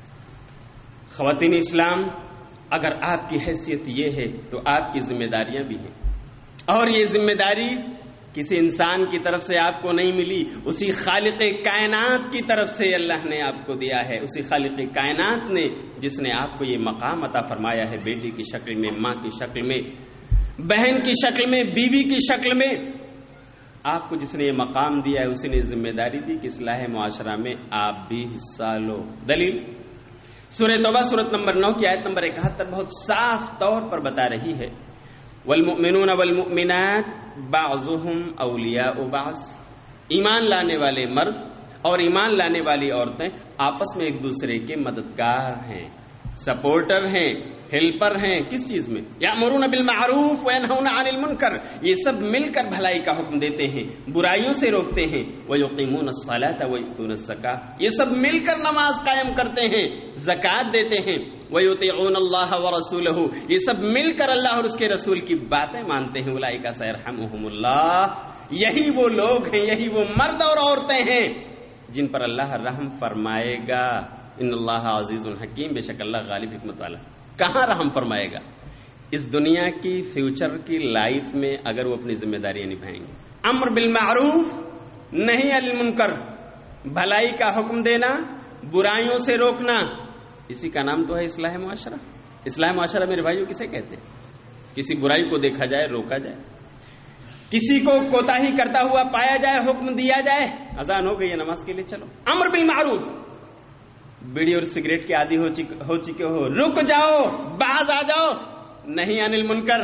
خواتین اسلام, اگر آپ کی حیثیت یہ ہے تو آپ کی ذمہ داریاں بھی ہیں, اور یہ ذمہ داری کسی انسان کی طرف سے آپ کو نہیں ملی, اسی خالق کائنات کی طرف سے اللہ نے آپ کو دیا ہے. اسی خالق کائنات نے جس نے آپ کو یہ مقام عطا فرمایا ہے, بیٹی کی شکل میں, ماں کی شکل میں, بہن کی شکل میں, بیوی کی شکل میں. آپ کو جس نے یہ مقام دیا ہے اسی نے ذمہ داری دی کہ اصلاح معاشرہ میں آپ بھی حصہ لو. دلیل سورہ توبہ سورت نمبر نو کی آیت نمبر اکہتر بہت صاف طور پر بتا رہی ہے والمؤمنون والمؤمنات بعضهم اولیاء بعض، ایمان لانے والے مرد اور ایمان لانے والی عورتیں آپس میں ایک دوسرے کے مددگار ہیں، سپورٹر ہیں، ہیلپر ہیں۔ کس چیز میں؟ یأمرون بالمعروف وینہون عن المنکر، یہ سب مل کر بھلائی کا حکم دیتے ہیں، برائیوں سے روکتے ہیں۔ ویقیمون الصلاۃ ویؤتون الزکاۃ، یہ سب مل کر نماز قائم کرتے ہیں، زکوٰۃ دیتے ہیں۔ ویطیعون اللہ ورسولہ، یہ سب مل کر اللہ اور اس کے رسول کی باتیں مانتے ہیں۔ اولئک سیرحمهم اللہ، یہی وہ لوگ ہیں، یہی وہ مرد اور عورتیں ہیں جن پر اللہ رحم فرمائے گا۔ ان اللہ عزیز حکیم، بے شک اللہ غالب حکمت والا۔ کہاں رحم فرمائے گا؟ اس دنیا کی فیوچر کی لائف میں اگر وہ اپنی ذمہ داریاں نبھائیں گے۔ امر بالمعروف نہیں عن المنکر، بھلائی کا حکم دینا، برائیوں سے روکنا، اسی کا نام تو ہے اصلاح معاشرہ۔ اصلاح معاشرہ میرے بھائیوں کسے کہتے ہیں؟ کسی برائی کو دیکھا جائے، روکا جائے، کسی کو کوتاہی کرتا ہوا پایا جائے، حکم دیا جائے، اذان ہو گئی ہے نماز کے لیے چلو۔ امر بالمعروف، بیڑی اور سگریٹ کے عادی ہو چکے ہو چکے ہو رک جاؤ، باز آ جاؤ، نہیں عن المنکر،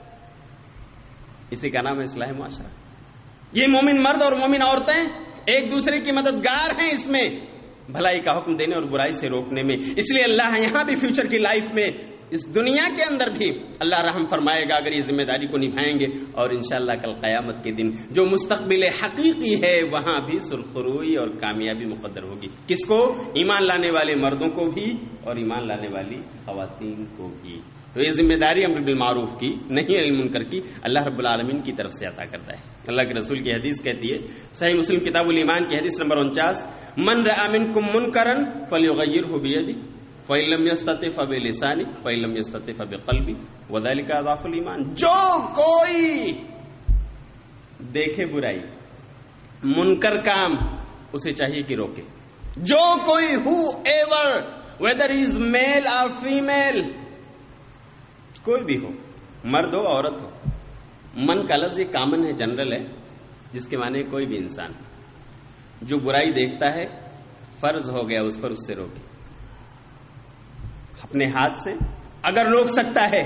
اسی کا نام ہے اصلاح معاشرہ۔ یہ مومن مرد اور مومن عورتیں ایک دوسرے کی مددگار ہیں اس میں، بھلائی کا حکم دینے اور برائی سے روکنے میں۔ اس لیے اللہ یہاں بھی فیوچر کی لائف میں، اس دنیا کے اندر بھی اللہ رحم فرمائے گا اگر یہ ذمہ داری کو نبھائیں گے، اور انشاءاللہ کل قیامت کے دن جو مستقبل حقیقی ہے وہاں بھی سرخروئی اور کامیابی مقدر ہوگی۔ کس کو؟ ایمان لانے والے مردوں کو بھی اور ایمان لانے والی خواتین کو بھی۔ تو یہ ذمہ داری امر بالمعروف کی، نہیں عن المنکر کی، اللہ رب العالمین کی طرف سے عطا کرتا ہے۔ اللہ کے رسول کی حدیث کہتی ہے، صحیح مسلم کتاب الایمان کی حدیث نمبر انچاس، من رأى منکم منکرا فلیغیرہ بیدہ فَإِن لَّمْ يَسْتَطِعْ فَبِلِسَانِهِ فَإِن لَّمْ يَسْتَطِعْ فَبِقَلْبِهِ وَذَلِكَ أَضْعَفُ الْإِيمَانِ۔ جو کوئی دیکھے برائی، منکر کام، اسے چاہیے کہ روکے۔ جو کوئی whoever whether he is male or female، کوئی بھی ہو، مرد ہو عورت ہو، من کا لفظ یہ کامن ہے، جنرل ہے، جس کے معنی کوئی بھی انسان جو برائی دیکھتا ہے فرض ہو گیا اس پر اس سے روکے، اپنے ہاتھ سے اگر روک سکتا ہے،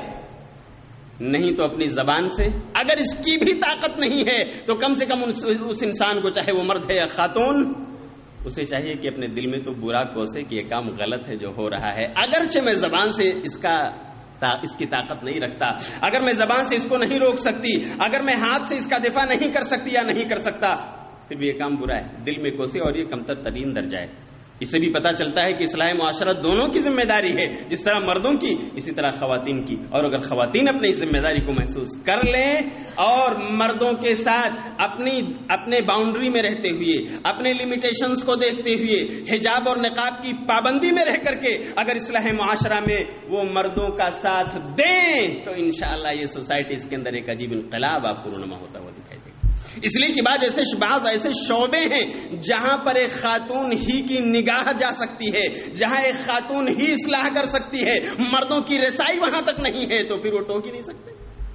نہیں تو اپنی زبان سے، اگر اس کی بھی طاقت نہیں ہے تو کم سے کم اس انسان کو، چاہے وہ مرد ہے یا خاتون، اسے چاہیے کہ اپنے دل میں تو برا کوسے کہ یہ کام غلط ہے جو ہو رہا ہے، اگرچہ میں زبان سے اس کا اس کی طاقت نہیں رکھتا، اگر میں زبان سے اس کو نہیں روک سکتی، اگر میں ہاتھ سے اس کا دفاع نہیں کر سکتی یا نہیں کر سکتا، پھر بھی یہ کام برا ہے، دل میں کوسے، اور یہ کمتر ترین درجہ ہے۔ اس سے بھی پتہ چلتا ہے کہ اصلاح معاشرت دونوں کی ذمہ داری ہے، جس طرح مردوں کی اسی طرح خواتین کی، اور اگر خواتین اپنی ذمہ داری کو محسوس کر لیں اور مردوں کے ساتھ اپنی اپنے باؤنڈری میں رہتے ہوئے، اپنے لیمیٹیشنز کو دیکھتے ہوئے، حجاب اور نقاب کی پابندی میں رہ کر کے اگر اصلاح معاشرہ میں وہ مردوں کا ساتھ دیں تو انشاءاللہ یہ سوسائٹی اس کے اندر ایک عجیب انقلاب آپ کو رونما ہوتا ہوا دکھائی دے گا۔ اس لیے کہ بعض ایسے بعض ایسے شعبے ہیں جہاں پر ایک خاتون ہی کی نگاہ جا سکتی ہے، جہاں ایک خاتون ہی اصلاح کر سکتی ہے، مردوں کی رسائی وہاں تک نہیں ہے، تو پھر وہ ٹوک ہی نہیں سکتے۔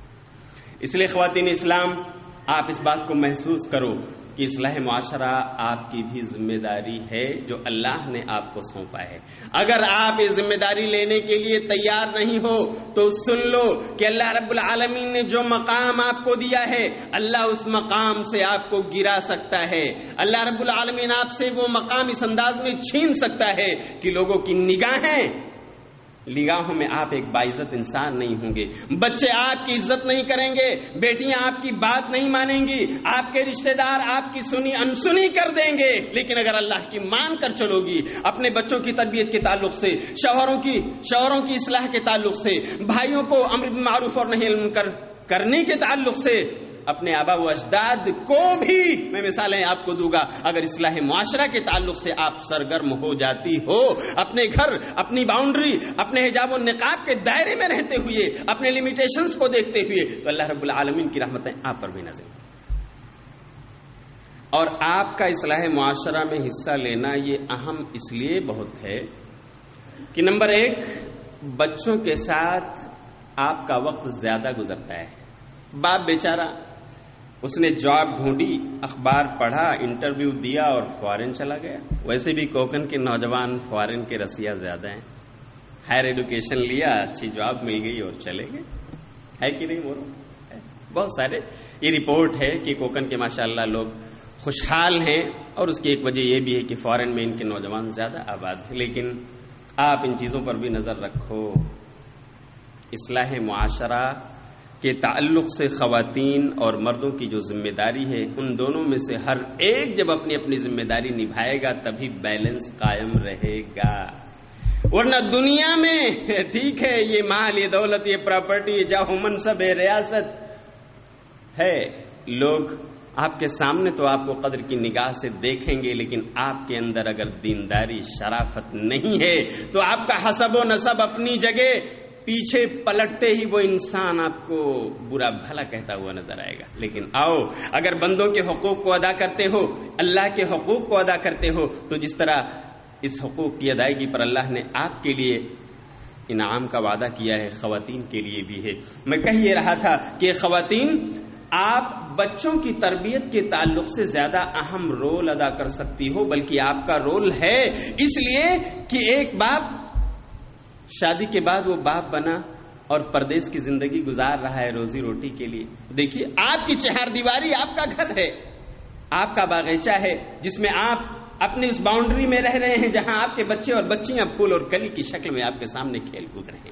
اس لیے خواتین اسلام، آپ اس بات کو محسوس کرو کہ اصلاح معاشرہ آپ کی بھی ذمہ داری ہے جو اللہ نے آپ کو سونپا ہے۔ اگر آپ یہ ذمہ داری لینے کے لیے تیار نہیں ہو تو سن لو کہ اللہ رب العالمین نے جو مقام آپ کو دیا ہے، اللہ اس مقام سے آپ کو گرا سکتا ہے، اللہ رب العالمین آپ سے وہ مقام اس انداز میں چھین سکتا ہے کہ لوگوں کی نگاہیں نگاہوں میں آپ ایک باعزت انسان نہیں ہوں گے، بچے آپ کی عزت نہیں کریں گے، بیٹیاں آپ کی بات نہیں مانیں گی، آپ کے رشتہ دار آپ کی سنی انسنی کر دیں گے۔ لیکن اگر اللہ کی مان کر چلو گی، اپنے بچوں کی تربیت کے تعلق سے، شوہروں کی شوہروں کی اصلاح کے تعلق سے، بھائیوں کو امر بالمعروف اور نہی عن المنکر کرنے کے تعلق سے، اپنے آبا و اجداد کو بھی میں مثالیں آپ کو دوں گا، اگر اصلاح معاشرہ کے تعلق سے آپ سرگرم ہو جاتی ہو، اپنے گھر، اپنی باؤنڈری، اپنے حجاب و نقاب کے دائرے میں رہتے ہوئے، اپنے لیمیٹیشنز کو دیکھتے ہوئے، تو اللہ رب العالمین کی رحمتیں آپ پر بھی نازل ہوں۔ اور آپ کا اصلاح معاشرہ میں حصہ لینا یہ اہم اس لیے بہت ہے کہ نمبر ایک، بچوں کے ساتھ آپ کا وقت زیادہ گزرتا ہے۔ باپ بیچارہ، اس نے جاب ڈھونڈی، اخبار پڑھا، انٹرویو دیا اور فارن چلا گیا۔ ویسے بھی کوکن کے نوجوان فارن کے رسیا زیادہ ہیں، ہائر ایڈوکیشن لیا، اچھی جاب مل گئی اور چلے گئے، ہے کہ نہیں بولو؟ بہت سارے یہ رپورٹ ہے کہ کوکن کے ماشاءاللہ لوگ خوشحال ہیں، اور اس کی ایک وجہ یہ بھی ہے کہ فارن میں ان کے نوجوان زیادہ آباد ہیں. لیکن آپ ان چیزوں پر بھی نظر رکھو. اصلاح معاشرہ کے تعلق سے خواتین اور مردوں کی جو ذمہ داری ہے، ان دونوں میں سے ہر ایک جب اپنی اپنی ذمہ داری نبھائے گا تبھی بیلنس قائم رہے گا. ورنہ دنیا میں ٹھیک ہے یہ مال، یہ دولت، یہ پراپرٹی، یہ جاہ و منصب ہے، ریاست ہے، لوگ آپ کے سامنے تو آپ کو قدر کی نگاہ سے دیکھیں گے، لیکن آپ کے اندر اگر دینداری، شرافت نہیں ہے تو آپ کا حسب و نسب اپنی جگہ، پیچھے پلٹتے ہی وہ انسان آپ کو برا بھلا کہتا ہوا نظر آئے گا. لیکن آؤ، اگر بندوں کے حقوق کو ادا کرتے ہو، اللہ کے حقوق کو ادا کرتے ہو، تو جس طرح اس حقوق کی ادائیگی پر اللہ نے آپ کے لیے انعام کا وعدہ کیا ہے، خواتین کے لیے بھی ہے. میں کہہ یہ رہا تھا کہ خواتین، آپ بچوں کی تربیت کے تعلق سے زیادہ اہم رول ادا کر سکتی ہو، بلکہ آپ کا رول ہے، اس لیے کہ ایک باپ شادی کے بعد وہ باپ بنا اور پردیس کی زندگی گزار رہا ہے روزی روٹی کے لیے. دیکھیے، آپ کی چہار دیواری آپ کا گھر ہے، آپ کا باغیچہ ہے، جس میں آپ اپنی اس باؤنڈری میں رہ رہے ہیں جہاں آپ کے بچے اور بچیاں پھول اور کلی کی شکل میں آپ کے سامنے کھیل کود رہے ہیں.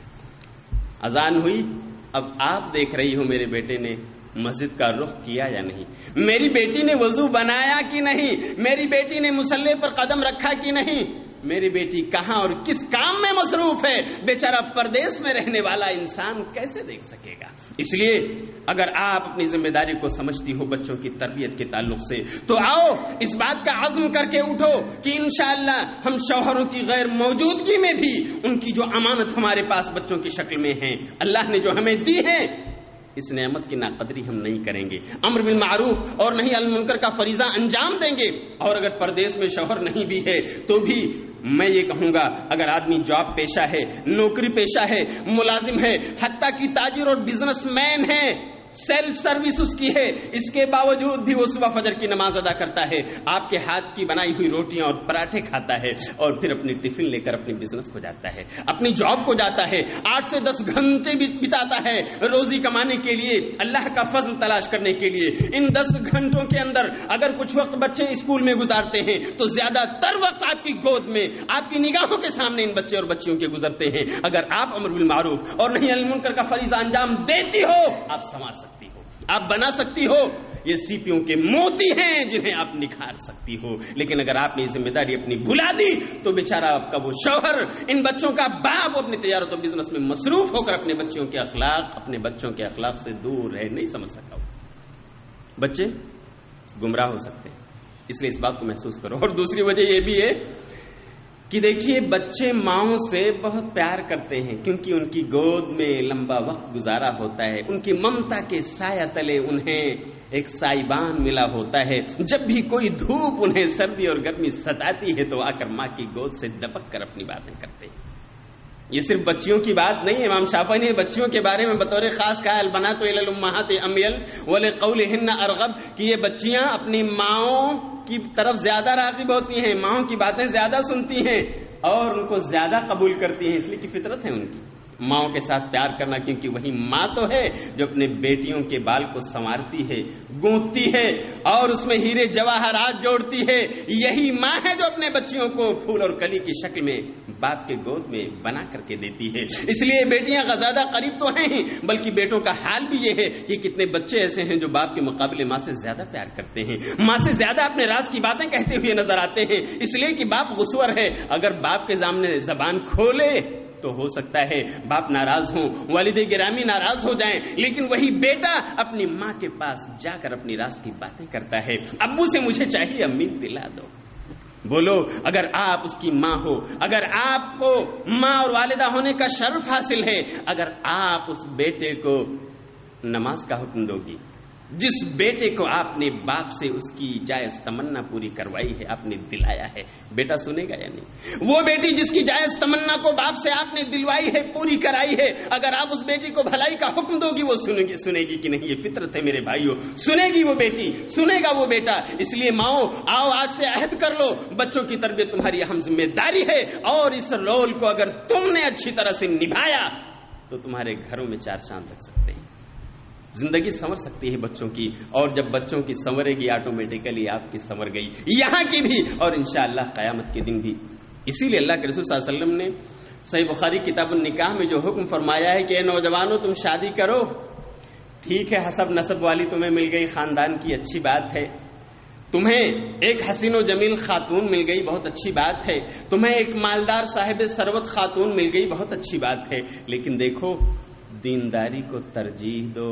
اذان ہوئی، اب آپ دیکھ رہی ہو میرے بیٹے نے مسجد کا رخ کیا یا نہیں، میری بیٹی نے وضو بنایا کہ نہیں، میری بیٹی نے مصلی پر قدم رکھا کہ نہیں، میری بیٹی کہاں اور کس کام میں مصروف ہے. بیچارہ پردیس میں رہنے والا انسان کیسے دیکھ سکے گا؟ اس لیے اگر آپ اپنی ذمہ داری کو سمجھتی ہو بچوں کی تربیت کے تعلق سے، تو آؤ اس بات کا عزم کر کے اٹھو کہ انشاءاللہ ہم شوہروں کی غیر موجودگی میں بھی ان کی جو امانت ہمارے پاس بچوں کی شکل میں ہے، اللہ نے جو ہمیں دی ہے، اس نعمت کی ناقدری ہم نہیں کریں گے. امر بالمعروف اور نہی عن المنکر کا فریضہ انجام دیں گے. اور اگر پردیس میں شوہر نہیں بھی ہے تو بھی میں یہ کہوں گا، اگر آدمی جاب پیشہ ہے، نوکری پیشہ ہے، ملازم ہے، حتیٰ کہ تاجر اور بزنس مین ہے، سیلف سروس اس کی ہے، اس کے باوجود بھی وہ صبح فجر کی نماز ادا کرتا ہے، آپ کے ہاتھ کی بنائی ہوئی روٹیاں اور پراٹھے کھاتا ہے، اور پھر اپنی ٹفن لے کر اپنی بزنس کو جاتا ہے، اپنی جاب کو جاتا ہے، آٹھ سے دس گھنٹے بھی بتاتا ہے روزی کمانے کے لیے، اللہ کا فضل تلاش کرنے کے لیے. ان دس گھنٹوں کے اندر اگر کچھ وقت بچے اسکول میں گزارتے ہیں تو زیادہ تر وقت آپ کی گود میں، آپ کی نگاہوں کے سامنے ان بچے اور بچیوں کے گزرتے ہیں. اگر آپ امر بالمعروف اور نہی عن المنکر کا فریضہ انجام دیتی ہو، آپ سنوار سکتی ہو، آپ بنا سکتی ہو. یہ سیپیوں کے موتی ہیں جنہیں آپ نکھار سکتی ہو. لیکن اگر آپ نے یہ ذمہ داری اپنی بھلا دی تو بیچارہ آپ کا وہ شوہر، ان بچوں کا باپ، اپنی تجارت و بزنس میں مصروف ہو کر اپنے بچوں کے اخلاق اپنے بچوں کے اخلاق سے دور رہ نہیں سمجھ سکا ہو. بچے گمراہ ہو سکتے ہیں، اس لیے اس بات کو محسوس کرو. اور دوسری وجہ یہ بھی ہے کہ دیکھیے، بچے ماؤں سے بہت پیار کرتے ہیں کیونکہ ان کی گود میں لمبا وقت گزارا ہوتا ہے، ان کی ممتا کے سایہ تلے انہیں ایک سائبان ملا ہوتا ہے. جب بھی کوئی دھوپ انہیں سردی اور گرمی ستاتی ہے تو آ کر ماں کی گود سے دبک کر اپنی باتیں کرتے ہیں. یہ صرف بچیوں کی بات نہیں ہے، امام شافعی نے بچیوں کے بارے میں بطور خاص کہا، البنات الی الامہات امیل ولقولہن ارغب، کہ یہ بچیاں اپنی ماؤں کی طرف زیادہ راغب ہوتی ہیں، ماؤں کی باتیں زیادہ سنتی ہیں اور ان کو زیادہ قبول کرتی ہیں، اس لیے کہ فطرت ہے ان کی ماؤں کے ساتھ پیار کرنا، کیونکہ وہی ماں تو ہے جو اپنے بیٹیوں کے بال کو سنوارتی ہے، گونتتی ہے اور اس میں ہیرے جواہرات جوڑتی ہے. یہی ماں ہے جو اپنے بچیوں کو پھول اور کلی کی شکل میں باپ کے گود میں بنا کر کے دیتی ہے. اس لیے بیٹیاں زیادہ قریب تو ہیں ہی، بلکہ بیٹوں کا حال بھی یہ ہے کہ کتنے بچے ایسے ہیں جو باپ کے مقابلے ماں سے زیادہ پیار کرتے ہیں، ماں سے زیادہ اپنے راز کی باتیں کہتے ہوئے نظر آتے ہیں. اس لیے کہ باپ غصور ہے، اگر باپ کے سامنے زبان کھولے تو ہو سکتا ہے باپ ناراض ہوں، والد گرامی ناراض ہو جائیں، لیکن وہی بیٹا اپنی ماں کے پاس جا کر اپنی راز کی باتیں کرتا ہے. ابو سے مجھے چاہیے، امی دلا دو. بولو، اگر آپ اس کی ماں ہو، اگر آپ کو ماں اور والدہ ہونے کا شرف حاصل ہے، اگر آپ اس بیٹے کو نماز کا حکم دو گی، جس بیٹے کو آپ نے باپ سے اس کی جائز تمنا پوری کروائی ہے، آپ نے دلایا ہے، بیٹا سنے گا یا نہیں؟ وہ بیٹی جس کی جائز تمنا کو باپ سے آپ نے دلوائی ہے، پوری کرائی ہے، اگر آپ اس بیٹی کو بھلائی کا حکم دو گی، وہ سنے گی سنے گی کہ نہیں؟ یہ فطرت ہے میرے بھائیو، سنے گی وہ بیٹی، سنے گا وہ بیٹا. اس لیے ماؤں، آؤ آج سے عہد کر لو، بچوں کی تربیت تمہاری اہم ذمہ داری ہے، اور اس رول کو اگر تم نے اچھی طرح سے نبھایا تو تمہارے گھروں میں چار چاند لگ سکتے ہیں. زندگی سنور سکتی ہے بچوں کی، اور جب بچوں کی سنورے گی آٹومیٹیکلی آپ کی سنور گئی، یہاں کی بھی اور انشاءاللہ قیامت کے دن بھی۔ اسی لیے اللہ کے رسول صلی اللہ علیہ وسلم نے صحیح بخاری کتاب النکاح میں جو حکم فرمایا ہے کہ اے نوجوانوں تم شادی کرو، ٹھیک ہے حسب نسب والی تمہیں مل گئی، خاندان کی اچھی بات ہے، تمہیں ایک حسین و جمیل خاتون مل گئی، بہت اچھی بات ہے، تمہیں ایک مالدار صاحب ثروت خاتون مل گئی، بہت اچھی بات ہے، لیکن دیکھو دینداری کو ترجیح دو،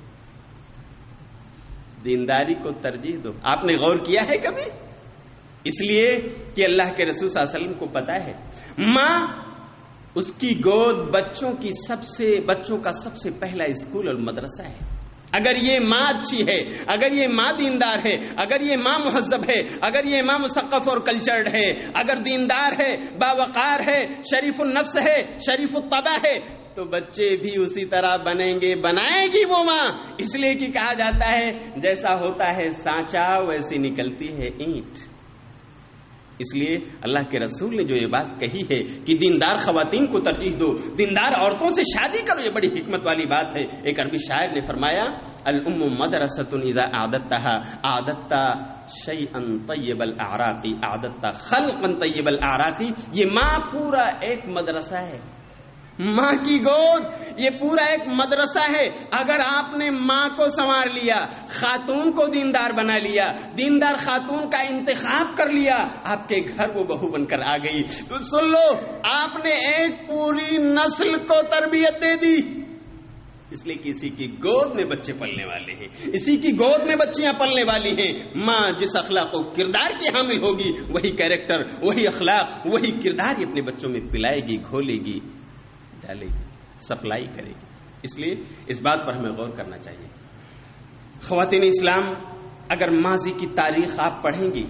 دینداری کو ترجیح دو۔ آپ نے غور کیا ہے کبھی؟ اس لیے کہ اللہ کے رسول صلی اللہ علیہ وسلم کو پتا ہے ماں، اس کی گود بچوں کی سب سے بچوں کا سب سے پہلا اسکول اور مدرسہ ہے۔ اگر یہ ماں اچھی ہے، اگر یہ ماں دیندار ہے، اگر یہ ماں مہذب ہے، اگر یہ ماں مثقف اور کلچرڈ ہے، اگر دیندار ہے، باوقار ہے، شریف النفس ہے، شریف الطبع ہے، تو بچے بھی اسی طرح بنیں گے، بنائے گی وہ ماں۔ اس لیے کہ کہا جاتا ہے جیسا ہوتا ہے سانچا ویسی نکلتی ہے اینٹ۔ اس لیے اللہ کے رسول نے جو یہ بات کہی ہے کہ دیندار خواتین کو ترجیح دو، دیندار عورتوں سے شادی کرو، یہ بڑی حکمت والی بات ہے۔ ایک عربی شاعر نے فرمایا الام مدرسۃ اذا اعددتها اعددت شیئا طیب الاعراق اعددت خلقا طیب الاعراق۔ یہ ماں پورا ایک مدرسہ ہے، ماں کی گود یہ پورا ایک مدرسہ ہے۔ اگر آپ نے ماں کو سنوار لیا، خاتون کو دیندار بنا لیا، دیندار خاتون کا انتخاب کر لیا، آپ کے گھر وہ بہو بن کر آ گئی، تو سن لو آپ نے ایک پوری نسل کو تربیت دے دی۔ اس لیے کسی کی گود میں بچے پلنے والے ہیں، اسی کی گود میں بچیاں پلنے والی ہیں۔ ماں جس اخلاق و کردار کی حامل ہوگی، وہی کیریکٹر، وہی اخلاق، وہی کردار اپنے بچوں میں پلائے گی، گھولے گی، ڈالے گی، سپلائی کرے گی۔ اس لیے اس بات پر ہمیں غور کرنا چاہیے۔ خواتین اسلام، اگر ماضی کی تاریخ آپ پڑھیں گی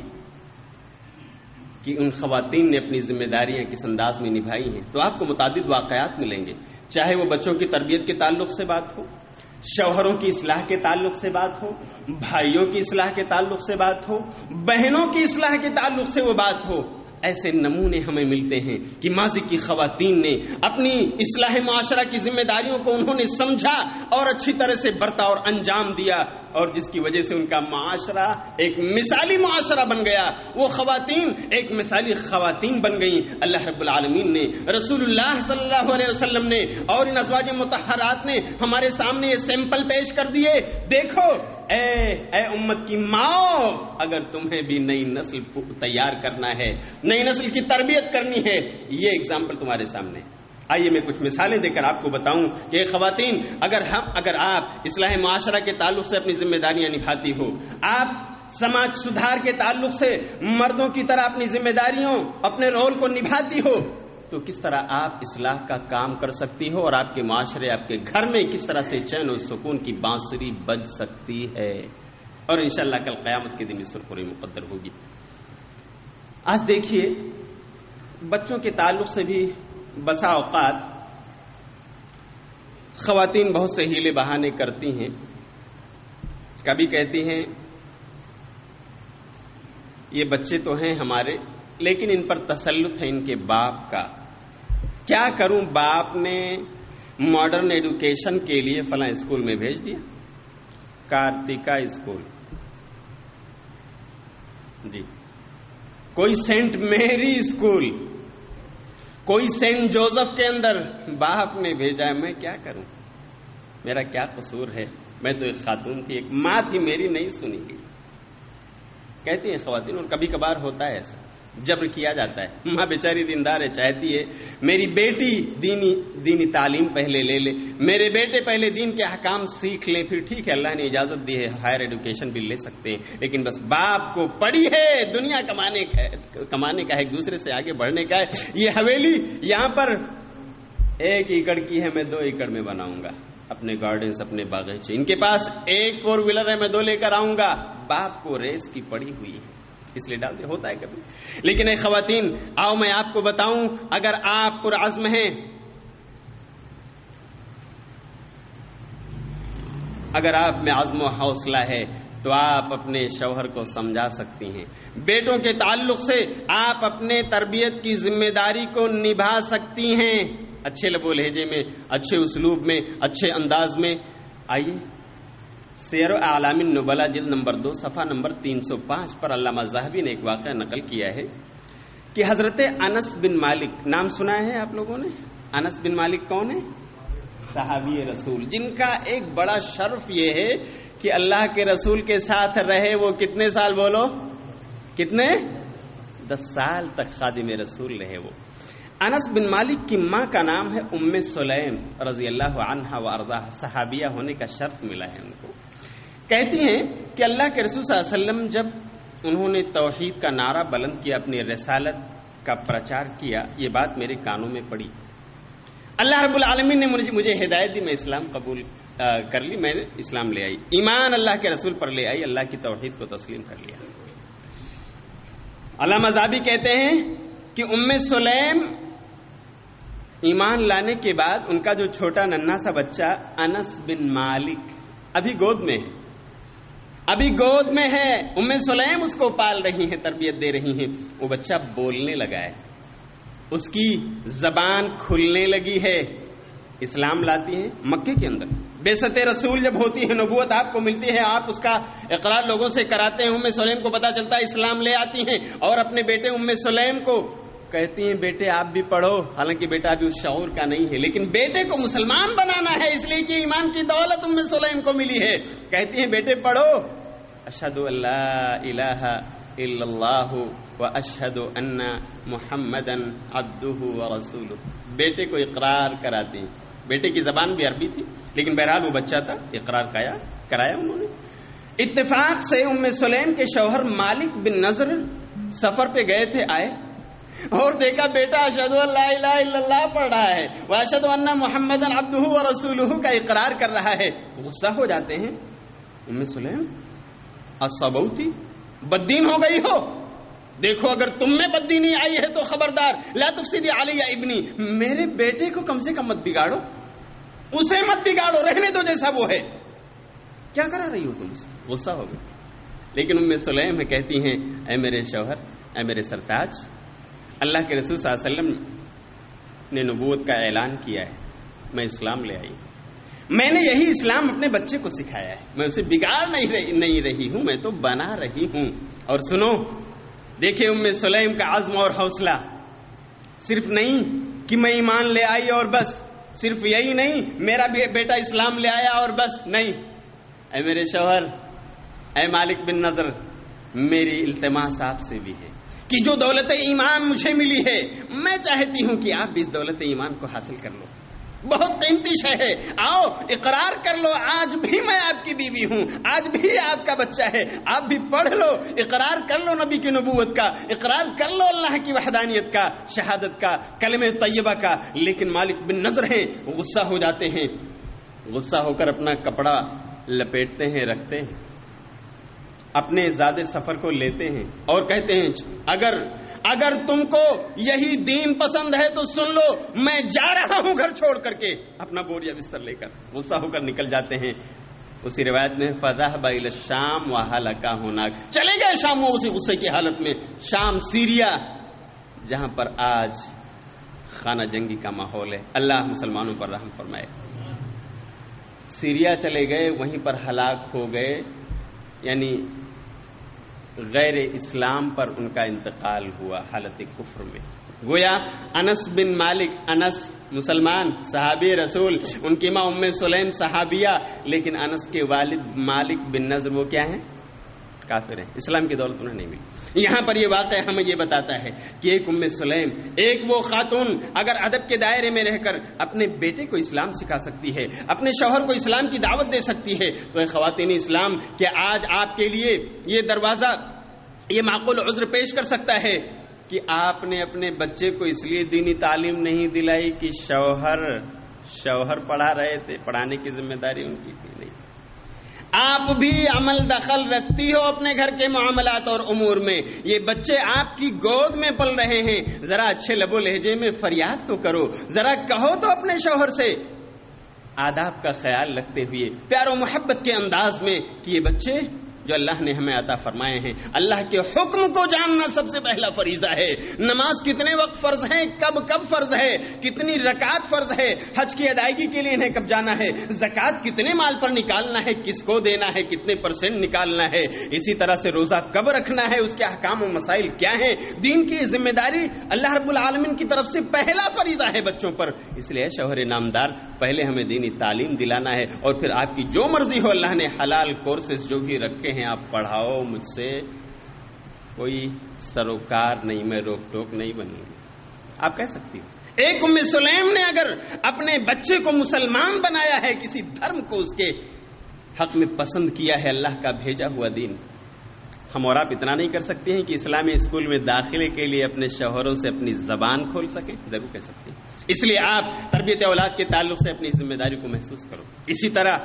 کہ ان خواتین نے اپنی ذمہ داریاں کس انداز میں نبھائی ہیں، تو آپ کو متعدد واقعات ملیں گے، چاہے وہ بچوں کی تربیت کے تعلق سے بات ہو، شوہروں کی اصلاح کے تعلق سے بات ہو، بھائیوں کی اصلاح کے تعلق سے بات ہو، بہنوں کی اصلاح کے تعلق سے وہ بات ہو۔ ایسے نمونے ہمیں ملتے ہیں کہ ماضی کی خواتین نے اپنی اصلاح معاشرہ کی ذمہ داریوں کو انہوں نے سمجھا اور اچھی طرح سے برتا اور انجام دیا، اور جس کی وجہ سے ان کا معاشرہ ایک مثالی معاشرہ بن گیا۔ وہ خواتین ایک مثالی خواتین بن گئیں۔ اللہ رب العالمین نے، رسول اللہ صلی اللہ علیہ وسلم نے اور ان ازواج مطہرات نے ہمارے سامنے یہ سیمپل پیش کر دیے۔ دیکھو اے اے امت کی ماں، اگر تمہیں بھی نئی نسل تیار کرنا ہے، نئی نسل کی تربیت کرنی ہے، یہ اگزامپل تمہارے سامنے۔ آئیے میں کچھ مثالیں دے کر آپ کو بتاؤں کہ خواتین، اگر ہم اگر آپ اصلاح معاشرہ کے تعلق سے اپنی ذمہ داریاں نبھاتی ہو، آپ سماج سدھار کے تعلق سے مردوں کی طرح اپنی ذمہ داریوں، اپنے رول کو نبھاتی ہو، تو کس طرح آپ اصلاح کا کام کر سکتی ہو، اور آپ کے معاشرے، آپ کے گھر میں کس طرح سے چین و سکون کی بانسری بج سکتی ہے، اور انشاءاللہ کل قیامت کے دن اس سرخری مقدر ہوگی۔ آج دیکھیے بچوں کے تعلق سے بھی بسا اوقات خواتین بہت سے ہیلے بہانے کرتی ہیں۔ کبھی کہتی ہیں یہ بچے تو ہیں ہمارے، لیکن ان پر تسلط ہے ان کے باپ کا، کیا کروں، باپ نے ماڈرن ایڈوکیشن کے لیے فلاں اسکول میں بھیج دیا، کارتیکا اسکول، جی کوئی سینٹ میری اسکول، کوئی سینٹ جوزف کے اندر باپ نے بھیجا ہے، میں کیا کروں، میرا کیا قصور ہے، میں تو ایک خاتون تھی، ایک ماں تھی، میری نہیں سنی گئی، کہتی ہیں خواتین۔ اور کبھی کبھار ہوتا ہے ایسا، جبر کیا جاتا ہے، ماں بیچاری دیندار ہے، چاہتی ہے میری بیٹی دینی دینی تعلیم پہلے لے لے، میرے بیٹے پہلے دین کے احکام سیکھ لیں، پھر ٹھیک ہے اللہ نے اجازت دی ہے ہائر ایڈوکیشن بھی لے سکتے ہیں، لیکن بس باپ کو پڑی ہے، دنیا کمانے کا ہے، کمانے کا ہے، ایک دوسرے سے آگے بڑھنے کا ہے، یہ حویلی یہاں پر ایک ایکڑ کی ہے، میں دو ایکڑ میں بناؤں گا اپنے گارڈنز، اپنے باغیچے، ان کے پاس ایک فور ویلر ہے، میں دو لے کر آؤں گا، باپ کو ریس کی پڑی ہوئی ہے، اس لیے ڈال دے، ہوتا ہے کبھی۔ لیکن اے خواتین، آؤ میں آپ کو بتاؤں، اگر آپ پرعزم ہیں، اگر آپ میں عزم و حوصلہ ہے، تو آپ اپنے شوہر کو سمجھا سکتی ہیں، بیٹوں کے تعلق سے آپ اپنے تربیت کی ذمہ داری کو نبھا سکتی ہیں، اچھے لب و لہجے میں، اچھے اسلوب میں، اچھے انداز میں۔ آئیے سیر اعلام النبلاء جلد نمبر دو صفحہ نمبر تین سو پانچ پر علامہ ذہبی نے ایک واقعہ نقل کیا ہے کہ حضرت انس بن مالک، نام سنا ہے آپ لوگوں نے؟ انس بن مالک کون ہے؟ صحابی رسول، جن کا ایک بڑا شرف یہ ہے کہ اللہ کے رسول کے ساتھ رہے وہ کتنے سال؟ بولو کتنے؟ دس سال تک خادم رسول رہے وہ۔ انس بن مالک کی ماں کا نام ہے ام سلیم رضی اللہ عنہا و ارضاہا، صحابیہ ہونے کا شرف ملا ہے ان کو۔ کہتی ہیں کہ اللہ کے رسول صلی اللہ علیہ وسلم جب انہوں نے توحید کا نعرہ بلند کیا، اپنی رسالت کا پرچار کیا، یہ بات میرے کانوں میں پڑی۔ اللہ رب العالمین نے مجھے ہدایت دی، میں اسلام قبول کر لی، میں نے اسلام لے آئی، ایمان اللہ کے رسول پر لے آئی، اللہ کی توحید کو تسلیم کر لیا۔ علامہ ذہبی کہتے ہیں کہ ام سلیم ایمان لانے کے بعد ان کا جو چھوٹا ننھا سا بچہ انس بن مالک ابھی گود میں ہے، ابھی گود میں ہے، ام سلیم اس کو پال رہی ہیں، تربیت دے رہی ہیں، وہ بچہ بولنے لگا ہے، اس کی زبان کھلنے لگی ہے، اسلام لاتی ہیں مکے کے اندر۔ بعثت رسول جب ہوتی ہے، نبوت آپ کو ملتی ہے، آپ اس کا اقرار لوگوں سے کراتے ہیں، ام سلیم کو پتا چلتا ہے، اسلام لے آتی ہیں اور اپنے بیٹے ام سلیم کو کہتی ہیں بیٹے آپ بھی پڑھو، حالانکہ بیٹا ابھی اس شعور کا نہیں ہے، لیکن بیٹے کو مسلمان بنانا ہے، اس لیے کہ ایمان کی دولت ام سلیم کو ملی ہے، کہتی ہیں بیٹے پڑھو، اشہد ان لا الہ الا اللہ واشہد ان محمدا عبدہ ورسولہ، بیٹے کو اقرار کراتی ہیں۔ بیٹے کی زبان بھی عربی تھی، لیکن بہرحال وہ بچہ تھا، اقرار کرایا کرایا انہوں نے۔ اتفاق سے ام سلیم کے شوہر مالک بن نضر سفر پہ گئے تھے، آئے اور دیکھا بیٹا اشہد ان لا الہ الا اللہ پڑھ رہا ہے، واشہد ان محمدا عبدہ ورسولہ کا اقرار کر رہا ہے، غصہ ہو جاتے ہیں۔ ام سلیم اصبوتی، بددین ہو گئی ہو، دیکھو اگر تم میں بددینی آئی ہے تو خبردار، لا تفسدی علی ابنی، میرے بیٹے کو کم سے کم مت بگاڑو، اسے مت بگاڑو، رہنے دو جیسا وہ ہے، کیا کرا رہی ہو تم سے؟ غصہ ہو گئی۔ لیکن ام سلیم کہتی ہیں اے میرے شوہر، اے میرے سرتاج، اللہ کے رسول صلی اللہ علیہ وسلم نے نبوت کا اعلان کیا ہے، میں اسلام لے آئی، میں نے یہی اسلام اپنے بچے کو سکھایا ہے، میں اسے بگاڑ نہیں رہی نہیں رہی ہوں، میں تو بنا رہی ہوں۔ اور سنو، دیکھیں ام سلیم کا عزم اور حوصلہ، صرف نہیں کہ میں ایمان لے آئی اور بس، صرف یہی نہیں میرا بیٹا اسلام لے آیا اور بس نہیں، اے میرے شوہر، اے مالک بن نضر، میری التماس آپ سے بھی ہے کہ جو دولت ایمان مجھے ملی ہے، میں چاہتی ہوں کہ آپ بھی اس دولت ایمان کو حاصل کر لو، بہت قیمتی شے ہے، آؤ اقرار کر لو، آج بھی میں آپ کی بیوی ہوں، آج بھی آپ کا بچہ ہے، آپ بھی پڑھ لو، اقرار کر لو نبی کی نبوت کا، اقرار کر لو اللہ کی وحدانیت کا، شہادت کا، کلمہ طیبہ کا۔ لیکن مالک بن نضر ہیں، غصہ ہو جاتے ہیں، غصہ ہو کر اپنا کپڑا لپیٹتے ہیں، رکھتے ہیں، اپنے زیادہ سفر کو لیتے ہیں اور کہتے ہیں اگر اگر تم کو یہی دین پسند ہے تو سن لو، میں جا رہا ہوں گھر چھوڑ کر کے، اپنا بوریا بستر لے کر غصہ ہو کر نکل جاتے ہیں۔ اسی روایت میں فذهب الى الشام وهلك هناك، چلے گئے شام میں اسی غصے کی حالت میں، شام سیریا جہاں پر آج خانہ جنگی کا ماحول ہے، اللہ مسلمانوں پر رحم فرمائے۔ سیریا چلے گئے، وہیں پر ہلاک ہو گئے، یعنی غیر اسلام پر ان کا انتقال ہوا حالت کفر میں۔ گویا انس بن مالک، انس مسلمان صحابی رسول، ان کی ماں ام سلیم صحابیہ، لیکن انس کے والد مالک بن نضر وہ کیا ہیں؟ کافر ہیں، اسلام کی دولت انہیں نہیں ملی۔ یہاں پر یہ واقعہ ہمیں یہ بتاتا ہے کہ ایک ام سلیم، ایک وہ خاتون اگر ادب کے دائرے میں رہ کر اپنے بیٹے کو اسلام سکھا سکتی ہے، اپنے شوہر کو اسلام کی دعوت دے سکتی ہے، تو اے خواتین اسلام، کہ آج آپ کے لیے یہ دروازہ، یہ معقول عذر پیش کر سکتا ہے کہ آپ نے اپنے بچے کو اس لیے دینی تعلیم نہیں دلائی کہ شوہر شوہر پڑھا رہے تھے، پڑھانے کی ذمہ داری ان کی تھی، نہیں، آپ بھی عمل دخل رکھتی ہو اپنے گھر کے معاملات اور امور میں، یہ بچے آپ کی گود میں پل رہے ہیں، ذرا اچھے لب و لہجے میں فریاد تو کرو، ذرا کہو تو اپنے شوہر سے آداب کا خیال رکھتے ہوئے، پیار و محبت کے انداز میں کہ یہ بچے جو اللہ نے ہمیں عطا فرمائے ہیں. اللہ کے حکم کو جاننا سب سے پہلا فریضہ ہے. نماز کتنے وقت فرض ہے، کب کب فرض ہے، کتنی رکعت فرض ہے، حج کی ادائیگی کے لیے انہیں کب جانا ہے، زکوٰۃ کتنے مال پر نکالنا ہے، کس کو دینا ہے، کتنے پرسنٹ نکالنا ہے، اسی طرح سے روزہ کب رکھنا ہے، اس کے احکام و مسائل کیا ہیں. دین کی ذمہ داری اللہ رب العالمین کی طرف سے پہلا فریضہ ہے بچوں پر. اس لیے شوہر نامدار پہلے ہمیں دینی تعلیم دلانا ہے، اور پھر آپ کی جو مرضی ہو، اللہ نے حلال کورسز جو بھی رکھے ہیں آپ پڑھاؤ. مجھ سے کوئی سروکار نہیں، میں روک ٹوک نہیں بنوں گی. آپ کہہ سکتی ہو. ایک ام سلیم نے اگر اپنے بچے کو مسلمان بنایا ہے، کسی دھرم کو اس کے حق میں پسند کیا ہے، اللہ کا بھیجا ہوا دین. ہم اور آپ اتنا نہیں کر سکتے ہیں کہ اسلامی اسکول میں داخلے کے لیے اپنے شوہروں سے اپنی زبان کھول سکیں؟ ضرور کہہ سکتے ہیں. اس لیے آپ تربیت اولاد کے تعلق سے اپنی ذمہ داری کو محسوس کرو. اسی طرح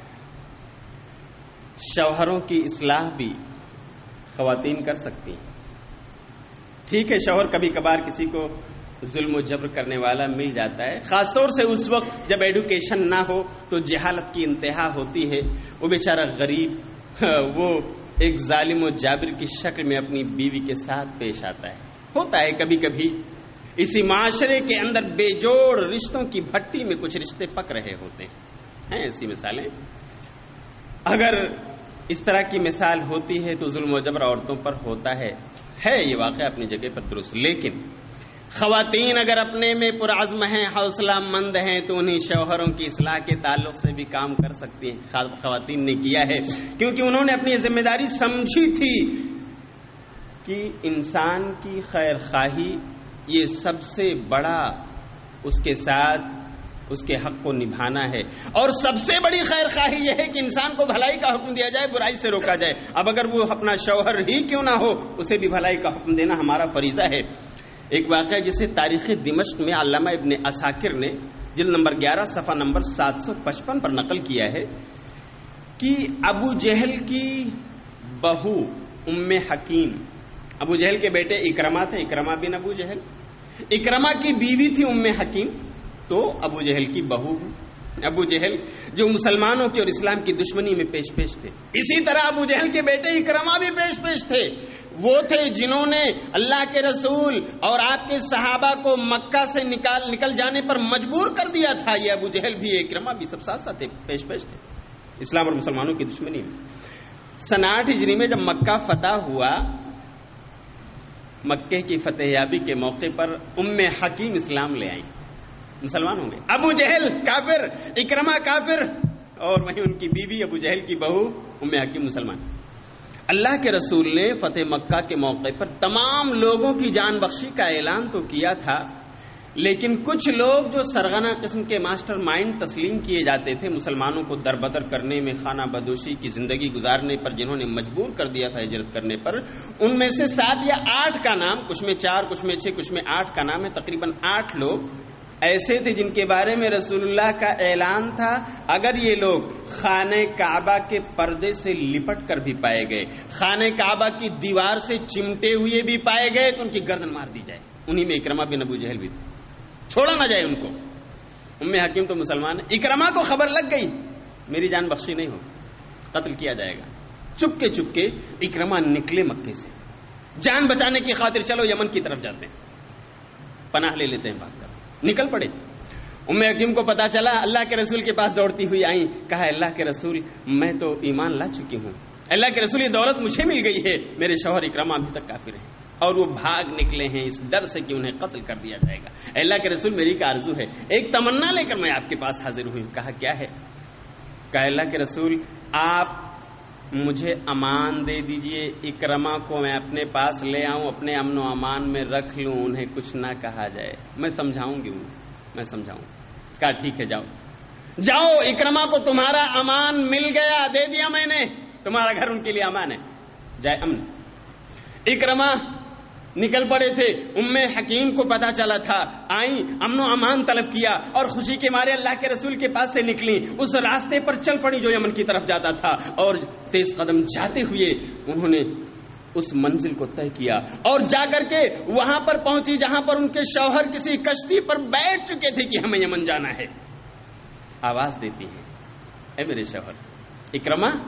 شوہروں کی اصلاح بھی خواتین کر سکتی ہیں. ٹھیک ہے، شوہر کبھی کبھار کسی کو ظلم و جبر کرنے والا مل جاتا ہے، خاص طور سے اس وقت جب ایڈوکیشن نہ ہو تو جہالت کی انتہا ہوتی ہے. وہ بیچارہ غریب وہ ایک ظالم و جابر کی شکل میں اپنی بیوی کے ساتھ پیش آتا ہے. ہوتا ہے کبھی کبھی اسی معاشرے کے اندر بے جوڑ رشتوں کی بھٹی میں کچھ رشتے پک رہے ہوتے ہیں. ایسی مثالیں اگر اس طرح کی مثال ہوتی ہے تو ظلم و جبر عورتوں پر ہوتا ہے ہے یہ واقعہ اپنی جگہ پر درست. لیکن خواتین اگر اپنے میں پرعزم ہیں، حوصلہ مند ہیں، تو انہیں شوہروں کی اصلاح کے تعلق سے بھی کام کر سکتی ہیں. خواتین نے کیا ہے کیونکہ انہوں نے اپنی ذمہ داری سمجھی تھی کہ انسان کی خیر خواہی یہ سب سے بڑا اس کے ساتھ اس کے حق کو نبھانا ہے، اور سب سے بڑی خیر خواہی یہ ہے کہ انسان کو بھلائی کا حکم دیا جائے، برائی سے روکا جائے. اب اگر وہ اپنا شوہر ہی کیوں نہ ہو، اسے بھی بھلائی کا حکم دینا ہمارا فریضہ ہے. ایک واقعہ جسے تاریخ دمشق میں علامہ ابن عساکر نے جلد نمبر گیارہ صفحہ نمبر سات سو پچپن پر نقل کیا ہے کہ ابو جہل کی بہو ام حکیم، ابو جہل کے بیٹے اکرما تھے، اکرما بن ابو جہل، اکرما کی بیوی تھی ام حکیم، تو ابو جہل کی بہو. ابو جہل جو مسلمانوں کی اور اسلام کی دشمنی میں پیش پیش تھے، اسی طرح ابو جہل کے بیٹے اکرما بھی پیش پیش تھے. وہ تھے جنہوں نے اللہ کے رسول اور آپ کے صحابہ کو مکہ سے نکال نکل جانے پر مجبور کر دیا تھا. یہ ابو جہل بھی اکرما بھی سب ساتھ ساتھ پیش پیش تھے اسلام اور مسلمانوں کی دشمنی میں. سن آٹھ ہجری میں جب مکہ فتح ہوا، مکے کی فتح یابی کے موقع پر ام حکیم اسلام لے آئیں، مسلمان ہوں گے. ابو جہل کافر، اکرما کافر، اور وہیں ان کی بیوی ابو جہل کی بہو ام حکیم مسلمان. اللہ کے رسول نے فتح مکہ کے موقع پر تمام لوگوں کی جان بخشی کا اعلان تو کیا تھا، لیکن کچھ لوگ جو سرغنہ قسم کے ماسٹر مائنڈ تسلیم کیے جاتے تھے، مسلمانوں کو دربدر کرنے میں، خانہ بدوشی کی زندگی گزارنے پر جنہوں نے مجبور کر دیا تھا ہجرت کرنے پر، ان میں سے سات یا آٹھ کا نام، کچھ میں چار، کچھ میں چھ، کچھ میں آٹھ کا نام ہے، تقریباً آٹھ لوگ ایسے تھے جن کے بارے میں رسول اللہ کا اعلان تھا اگر یہ لوگ خانہ کعبہ کے پردے سے لپٹ کر بھی پائے گئے، خانہ کعبہ کی دیوار سے چمٹے ہوئے بھی پائے گئے، تو ان کی گردن مار دی جائے. انہی میں اکرما بن ابو جہل بھی تھے، چھوڑا نہ جائے ان کو. ام حکیم تو مسلمان ہے. اکرما کو خبر لگ گئی میری جان بخشی نہیں ہو، قتل کیا جائے گا. چپکے چپکے اکرما نکلے مکے سے، جان بچانے کی خاطر چلو یمن کی طرف جاتے ہیں، پناہ لے لیتے ہیں، بھاگ کر نکل پڑے. ام حکیم کو پتا چلا، اللہ کے رسول کے پاس دوڑتی ہوئی آئیں، کہا اللہ کے رسول میں تو ایمان لا چکی ہوں، اللہ کے رسول یہ دولت مجھے مل گئی ہے، میرے شوہر اکرما ابھی تک کافر ہیں اور وہ بھاگ نکلے ہیں اس ڈر سے کہ انہیں قتل کر دیا جائے گا. اللہ کے رسول میری ایک آرزو ہے، ایک تمنا لے کر میں آپ کے پاس حاضر ہوئی. کہا کیا ہے؟ کہا اللہ کے رسول آپ مجھے امان دے دیجئے، اکرما کو میں اپنے پاس لے آؤں، اپنے امن و امان میں رکھ لوں، انہیں کچھ نہ کہا جائے، میں سمجھاؤں گی انہیں، میں سمجھاؤں. کہا ٹھیک ہے جاؤ جاؤ، اکرما کو تمہارا امان مل گیا، دے دیا میں نے، تمہارا گھر ان کے لیے امان ہے، جائے امن. اکرما نکل پڑے تھے. ام حکیم کو پتا چلا تھا، آئیں، امن و امان طلب کیا اور خوشی کے مارے اللہ کے رسول کے پاس سے نکلی، اس راستے پر چل پڑی جو یمن کی طرف جاتا تھا، اور تیز قدم جاتے ہوئے انہوں نے اس منزل کو طے کیا اور جا کر کے وہاں پر پہنچی جہاں پر ان کے شوہر کسی کشتی پر بیٹھ چکے تھے کہ ہمیں یمن جانا ہے. آواز دیتی ہے، اے میرے شوہر. اکرما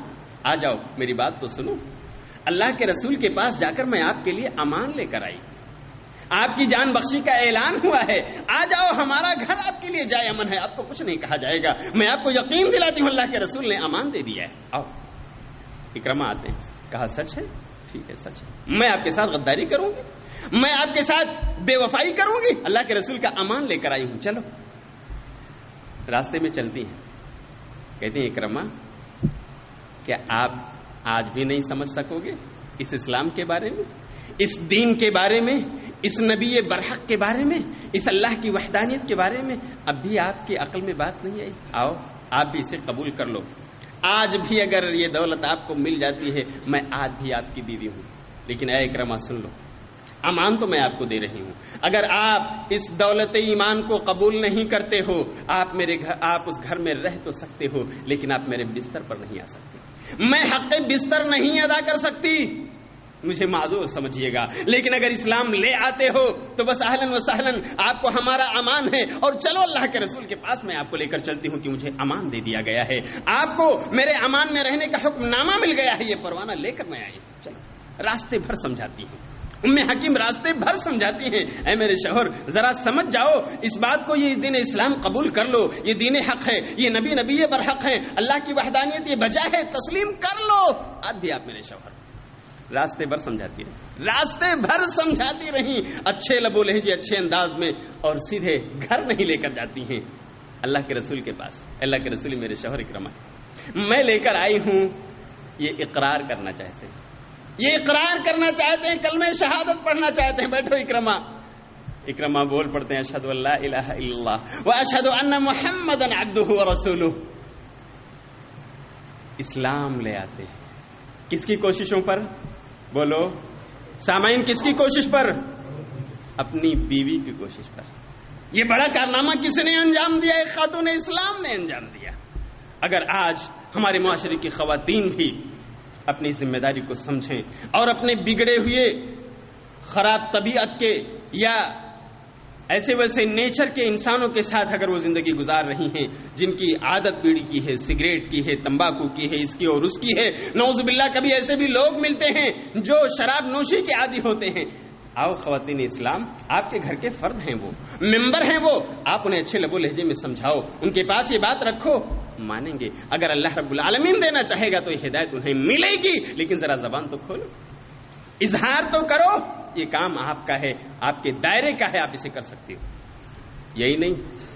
آ جاؤ میری بات تو سنو، اللہ کے رسول کے پاس جا کر میں آپ کے لیے امان لے کر آئی، آپ کی جان بخشی کا اعلان ہوا ہے، آ جاؤ ہمارا گھر آپ کے لیے جائے امن ہے، آپ کو کچھ نہیں کہا جائے گا، میں آپ کو یقین دلاتی ہوں اللہ کے رسول نے امان دے دیا ہے، آؤ۔ اکرمہ آتے ہیں، کہا سچ ہے؟ ٹھیک ہے سچ ہے، میں آپ کے ساتھ غداری کروں گی، میں آپ کے ساتھ بے وفائی کروں گی، اللہ کے رسول کا امان لے کر آئی ہوں، چلو۔ راستے میں چلتی ہیں، کہتی ہیں اکرمہ کیا آپ آج بھی نہیں سمجھ سکو گے اس اسلام کے بارے میں، اس دین کے بارے میں، اس نبی برحق کے بارے میں، اس اللہ کی وحدانیت کے بارے میں اب بھی آپ کی عقل میں بات نہیں آئی؟ آؤ آپ بھی اسے قبول کر لو، آج بھی اگر یہ دولت آپ کو مل جاتی ہے میں آج بھی آپ کی بیوی ہوں، لیکن اے اکرمہ سن لو، امان تو میں آپ کو دے رہی ہوں، اگر آپ اس دولت ایمان کو قبول نہیں کرتے ہو، آپ میرے گھر، آپ اس گھر میں رہ تو سکتے ہو لیکن آپ میرے بستر پر نہیں آ سکتے، میں حق بستر نہیں ادا کر سکتی، مجھے معذور سمجھیے گا، لیکن اگر اسلام لے آتے ہو تو بس اہلاً و سہلاً، آپ کو ہمارا امان ہے، اور چلو اللہ کے رسول کے پاس میں آپ کو لے کر چلتی ہوں کہ مجھے امان دے دیا گیا ہے، آپ کو میرے امان میں رہنے کا حکم نامہ مل گیا ہے، یہ پروانہ لے کر میں آئی ہوں، چلو۔ راستے بھر سمجھاتی ہوں، ام حکیم راستے بھر سمجھاتی ہیں، اے میرے شوہر ذرا سمجھ جاؤ اس بات کو، یہ دین اسلام قبول کر لو، یہ دین حق ہے، یہ نبی نبی برحق ہے، اللہ کی وحدانیت یہ بجا ہے، تسلیم کر لو۔ آج بھی آپ میرے شوہر راستے بھر سمجھاتی رہی، راستے بھر سمجھاتی رہی، اچھے لبو لہجے اچھے انداز میں، اور سیدھے گھر نہیں لے کر جاتی ہیں اللہ کے رسول کے پاس۔ اللہ کے رسول میرے شوہر اکرمہ میں لے کر آئی ہوں، یہ اقرار کرنا چاہتے ہیں، یہ اقرار کرنا چاہتے ہیں، کلمہ شہادت پڑھنا چاہتے ہیں، بیٹھو اکرمہ۔ اکرمہ بول پڑتے ہیں اشہد ان لا الہ الا اللہ واشہد ان محمدا عبدہ ورسولہ، اسلام لے آتے ہیں، کس کی کوششوں پر؟ بولو سامعین، کس کی کوشش پر؟ اپنی بیوی کی کوشش پر۔ یہ بڑا کارنامہ کس نے انجام دیا؟ ایک خاتون اسلام نے انجام دیا۔ اگر آج ہمارے معاشرے کی خواتین بھی اپنی ذمہ داری کو سمجھیں اور اپنے بگڑے ہوئے خراب طبیعت کے یا ایسے ویسے نیچر کے انسانوں کے ساتھ اگر وہ زندگی گزار رہی ہیں جن کی عادت بیڑی کی ہے، سگریٹ کی ہے، تمباکو کی ہے، اس کی اور اس کی ہے، نعوذ باللہ کبھی ایسے بھی لوگ ملتے ہیں جو شراب نوشی کے عادی ہوتے ہیں، آؤ خواتین اسلام، آپ کے گھر کے فرد ہیں، وہ ممبر ہیں، وہ آپ انہیں اچھے لب و لہجے میں سمجھاؤ، ان کے پاس یہ بات رکھو، مانیں گے۔ اگر اللہ رب العالمین دینا چاہے گا تو یہ ہدایت انہیں ملے گی، لیکن ذرا زبان تو کھولو، اظہار تو کرو، یہ کام آپ کا ہے، آپ کے دائرے کا ہے، آپ اسے کر سکتے ہو۔ یہی نہیں،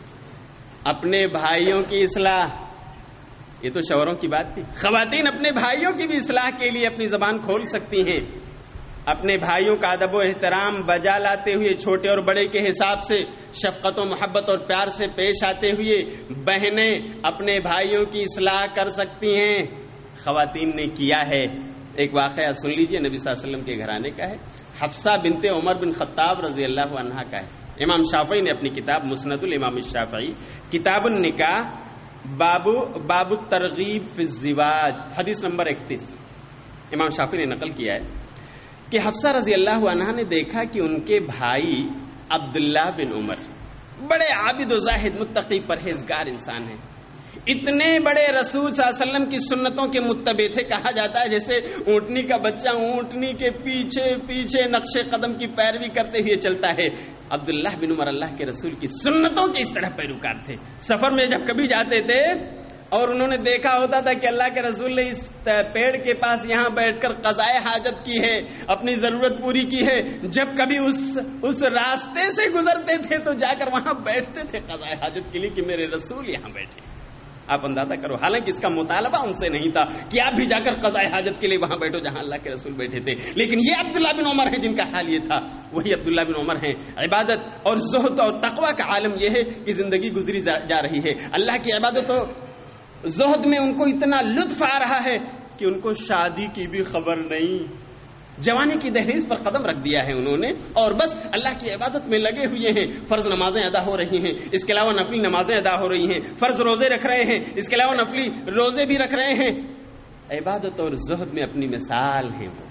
اپنے بھائیوں کی اصلاح، یہ تو شوہروں کی بات تھی، خواتین اپنے بھائیوں کی بھی اصلاح کے لیے اپنی زبان کھول سکتی ہیں، اپنے بھائیوں کا ادب و احترام بجا لاتے ہوئے، چھوٹے اور بڑے کے حساب سے شفقت و محبت اور پیار سے پیش آتے ہوئے بہنیں اپنے بھائیوں کی اصلاح کر سکتی ہیں۔ خواتین نے کیا ہے، ایک واقعہ سن لیجئے، نبی صلی اللہ علیہ وسلم کے گھرانے کا ہے، حفصہ بنت عمر بن خطاب رضی اللہ عنہا کا ہے۔ امام شافعی نے اپنی کتاب مسند الامام الشافعی کتاب النکاح باب باب الترغیب فی الزواج حدیث نمبر اکتیس امام شافعی نے نقل کیا ہے کہ حفصہ رضی اللہ عنہا نے دیکھا کہ ان کے بھائی عبداللہ بن عمر بڑے عابد و زاہد متقی پرہیزگار انسان ہیں، اتنے بڑے رسول صلی اللہ علیہ وسلم کی سنتوں کے متبع تھے، کہا جاتا ہے جیسے اونٹنی کا بچہ اونٹنی کے پیچھے پیچھے نقش قدم کی پیروی کرتے ہوئے چلتا ہے۔ عبداللہ بن عمر اللہ کے رسول کی سنتوں کے اس طرح پیروکار تھے، سفر میں جب کبھی جاتے تھے اور انہوں نے دیکھا ہوتا تھا کہ اللہ کے رسول نے اس پیڑ کے پاس یہاں بیٹھ کر قضائے حاجت کی ہے، اپنی ضرورت پوری کی ہے، جب کبھی اس اس راستے سے گزرتے تھے تو جا کر وہاں بیٹھتے تھے قضائے حاجت کے لیے کہ میرے رسول یہاں بیٹھے۔ آپ اندازہ کرو، حالانکہ اس کا مطالبہ ان سے نہیں تھا کہ آپ بھی جا کر قضائے حاجت کے لیے وہاں بیٹھو جہاں اللہ کے رسول بیٹھے تھے، لیکن یہ عبداللہ بن عمر ہیں جن کا حال یہ تھا، وہی عبداللہ بن عمر ہیں۔ عبادت اور زہد اور تقوی کا عالم یہ ہے کہ زندگی گزری جا رہی ہے، اللہ کی عبادت و زہد میں ان کو اتنا لطف آ رہا ہے کہ ان کو شادی کی بھی خبر نہیں، جوانی کی دہلیز پر قدم رکھ دیا ہے انہوں نے، اور بس اللہ کی عبادت میں لگے ہوئے ہیں۔ فرض نمازیں ادا ہو رہی ہیں، اس کے علاوہ نفلی نمازیں ادا ہو رہی ہیں، فرض روزے رکھ رہے ہیں، اس کے علاوہ نفلی روزے بھی رکھ رہے ہیں، عبادت اور زہد میں اپنی مثال ہیں وہ۔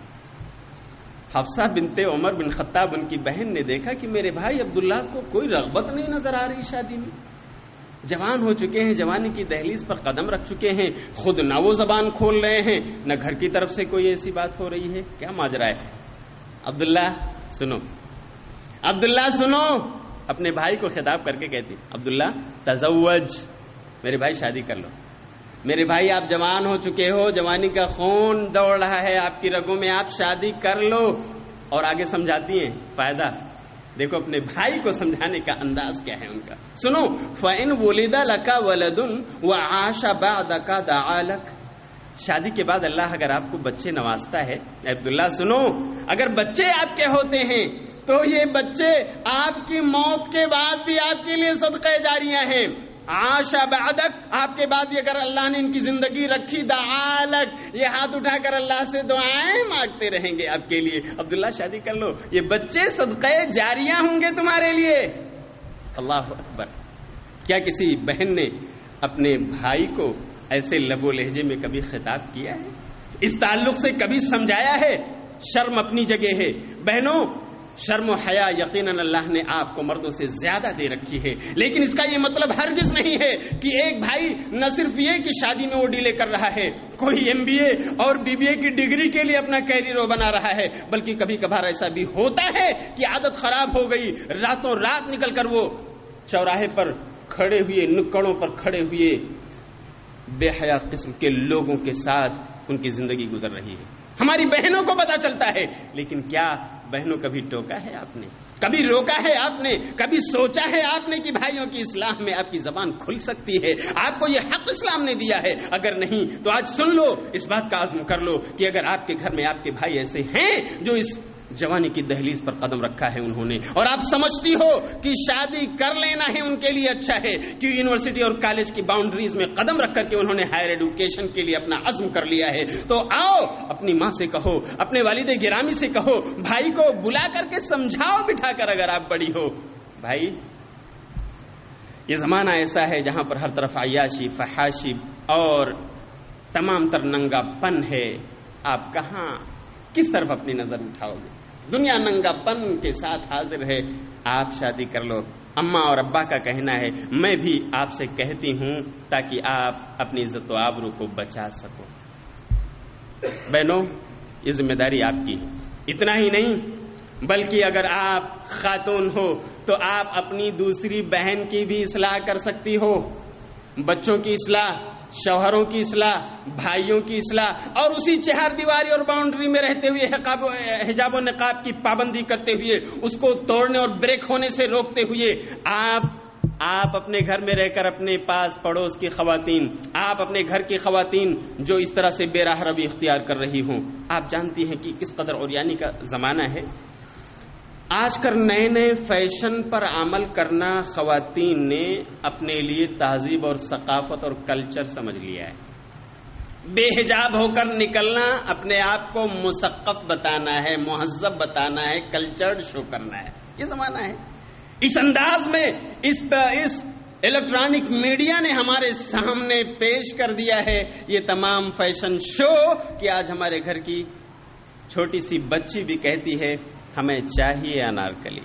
حفصہ بنت عمر بن خطاب ان کی بہن نے دیکھا کہ میرے بھائی عبداللہ کو کوئی رغبت نہیں نظر آ رہی شادی میں، جوان ہو چکے ہیں، جوانی کی دہلیز پر قدم رکھ چکے ہیں، خود نہ وہ زبان کھول رہے ہیں نہ گھر کی طرف سے کوئی ایسی بات ہو رہی ہے. کیا ماجرا ہے؟ عبداللہ سنو، عبداللہ سنو، اپنے بھائی کو خطاب کر کے کہتی عبداللہ تزوج، میرے بھائی شادی کر لو، میرے بھائی آپ جوان ہو چکے ہو، جوانی کا خون دوڑ رہا ہے آپ کی رگوں میں، آپ شادی کر لو. اور آگے سمجھاتی ہیں فائدہ. دیکھو اپنے بھائی کو سمجھانے کا انداز کیا ہے ان کا. سنو، فَإِنْ وُلِدَ لَكَ وَلَدٌ وَعَاشَ بَعْدَكَ دَعَا لَكَ. شادی کے بعد اللہ اگر آپ کو بچے نوازتا ہے، عبداللہ سنو، اگر بچے آپ کے ہوتے ہیں تو یہ بچے آپ کی موت کے بعد بھی آپ کے لیے صدقہ جاریہ ہیں. عاشا بعدک، آپ کے بعد بھی اگر اللہ نے ان کی زندگی رکھی، دعا لک، یہ ہاتھ اٹھا کر اللہ سے دعائیں مانگتے رہیں گے آپ کے لیے. عبداللہ شادی کر لو، یہ بچے صدقہ جاریہ ہوں گے تمہارے لیے. اللہ اکبر. کیا کسی بہن نے اپنے بھائی کو ایسے لب و لہجے میں کبھی خطاب کیا ہے؟ اس تعلق سے کبھی سمجھایا ہے؟ شرم اپنی جگہ ہے بہنوں، شرم و حیا یقیناً اللہ نے آپ کو مردوں سے زیادہ دے رکھی ہے، لیکن اس کا یہ مطلب ہرگز نہیں ہے کہ ایک بھائی نہ صرف یہ کہ شادی میں وہ ڈیلے کر رہا ہے، کوئی ایم بی اے اور بی بی اے کی ڈگری کے لیے اپنا کیریئر وہ بنا رہا ہے، بلکہ کبھی کبھار ایسا بھی ہوتا ہے کہ عادت خراب ہو گئی، راتوں رات نکل کر وہ چوراہے پر کھڑے ہوئے، نکڑوں پر کھڑے ہوئے بے حیا قسم کے لوگوں کے ساتھ ان کی زندگی گزر رہی ہے. ہماری بہنوں کو پتا چلتا ہے، لیکن کیا بہنوں کبھی ٹوکا ہے آپ نے؟ کبھی روکا ہے آپ نے؟ کبھی سوچا ہے آپ نے کہ بھائیوں کی اصلاح میں آپ کی زبان کھل سکتی ہے؟ آپ کو یہ حق اسلام نے دیا ہے. اگر نہیں تو آج سن لو، اس بات کا عزم کر لو کہ اگر آپ کے گھر میں آپ کے بھائی ایسے ہیں جو اس جوانی کی دہلیز پر قدم رکھا ہے انہوں نے، اور آپ سمجھتی ہو کہ شادی کر لینا ہے ان کے لیے اچھا ہے کہ یونیورسٹی اور کالج کی باؤنڈریز میں قدم رکھ کر کے انہوں نے ہائر ایڈوکیشن کے لیے اپنا عزم کر لیا ہے، تو آؤ اپنی ماں سے کہو، اپنے والد گرامی سے کہو، بھائی کو بلا کر کے سمجھاؤ بٹھا کر اگر آپ بڑی ہو. بھائی، یہ زمانہ ایسا ہے جہاں پر ہر طرف عیاشی، فحاشی اور تمام تر ننگا پن ہے. آپ کہاں کس طرف اپنی نظر اٹھاؤ گے؟ دنیا ننگا پن کے ساتھ حاضر ہے. آپ شادی کر لو. اماں اور ابا کا کہنا ہے، میں بھی آپ سے کہتی ہوں تاکہ آپ اپنی عزت و آبرو کو بچا سکو. بہنوں، یہ ذمہ داری آپ کی. اتنا ہی نہیں بلکہ اگر آپ خاتون ہو تو آپ اپنی دوسری بہن کی بھی اصلاح کر سکتی ہو. بچوں کی اصلاح، شوہروں کی اصلاح، بھائیوں کی اصلاح، اور اسی چہار دیواری اور باؤنڈری میں رہتے ہوئے حجاب و نقاب کی پابندی کرتے ہوئے، اس کو توڑنے اور بریک ہونے سے روکتے ہوئے آپ آپ اپنے گھر میں رہ کر اپنے پاس پڑوس کی خواتین، آپ اپنے گھر کی خواتین جو اس طرح سے بے راہ روی اختیار کر رہی ہوں، آپ جانتی ہیں کہ کس قدر عریانی کا زمانہ ہے. آج کل نئے نئے فیشن پر عمل کرنا خواتین نے اپنے لیے تہذیب اور ثقافت اور کلچر سمجھ لیا ہے. بے حجاب ہو کر نکلنا اپنے آپ کو مثقف بتانا ہے، مہذب بتانا ہے، کلچرڈ شو کرنا ہے. یہ زمانہ ہے. اس انداز میں اس اس الیکٹرانک میڈیا نے ہمارے سامنے پیش کر دیا ہے یہ تمام فیشن شو کہ آج ہمارے گھر کی چھوٹی سی بچی بھی کہتی ہے ہمیں چاہیے انارکلی،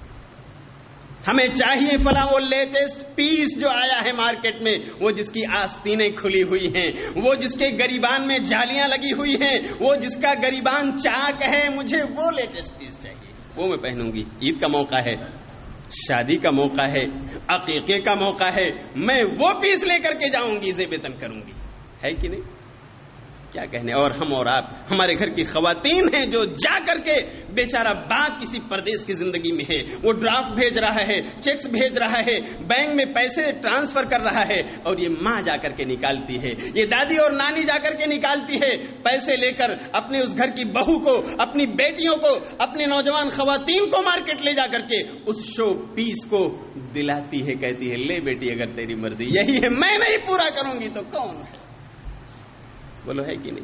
ہمیں چاہیے فلاں وہ لیٹسٹ پیس جو آیا ہے مارکیٹ میں، وہ جس کی آستینیں کھلی ہوئی ہیں، وہ جس کے گریبان میں جالیاں لگی ہوئی ہیں، وہ جس کا گریبان چاک ہے، مجھے وہ لیٹسٹ پیس چاہیے، وہ میں پہنوں گی. عید کا موقع ہے، شادی کا موقع ہے، عقیقے کا موقع ہے، میں وہ پیس لے کر کے جاؤں گی، زیب تن کروں گی. ہے کہ نہیں؟ کیا کہنے. اور ہم اور آپ، ہمارے گھر کی خواتین ہیں جو جا کر کے بیچارہ باپ کسی پردیس کی زندگی میں ہے، وہ ڈرافٹ بھیج رہا ہے، چیکس بھیج رہا ہے، بینک میں پیسے ٹرانسفر کر رہا ہے، اور یہ ماں جا کر کے نکالتی ہے، یہ دادی اور نانی جا کر کے نکالتی ہے پیسے لے کر اپنے اس گھر کی بہو کو، اپنی بیٹیوں کو، اپنے نوجوان خواتین کو مارکیٹ لے جا کر کے اس شو پیس کو دلاتی ہے، کہتی ہے لے بیٹی اگر تیری مرضی یہی ہے، میں نہیں پورا کروں گی تو کون ہے؟ بولو ہے کہ نہیں؟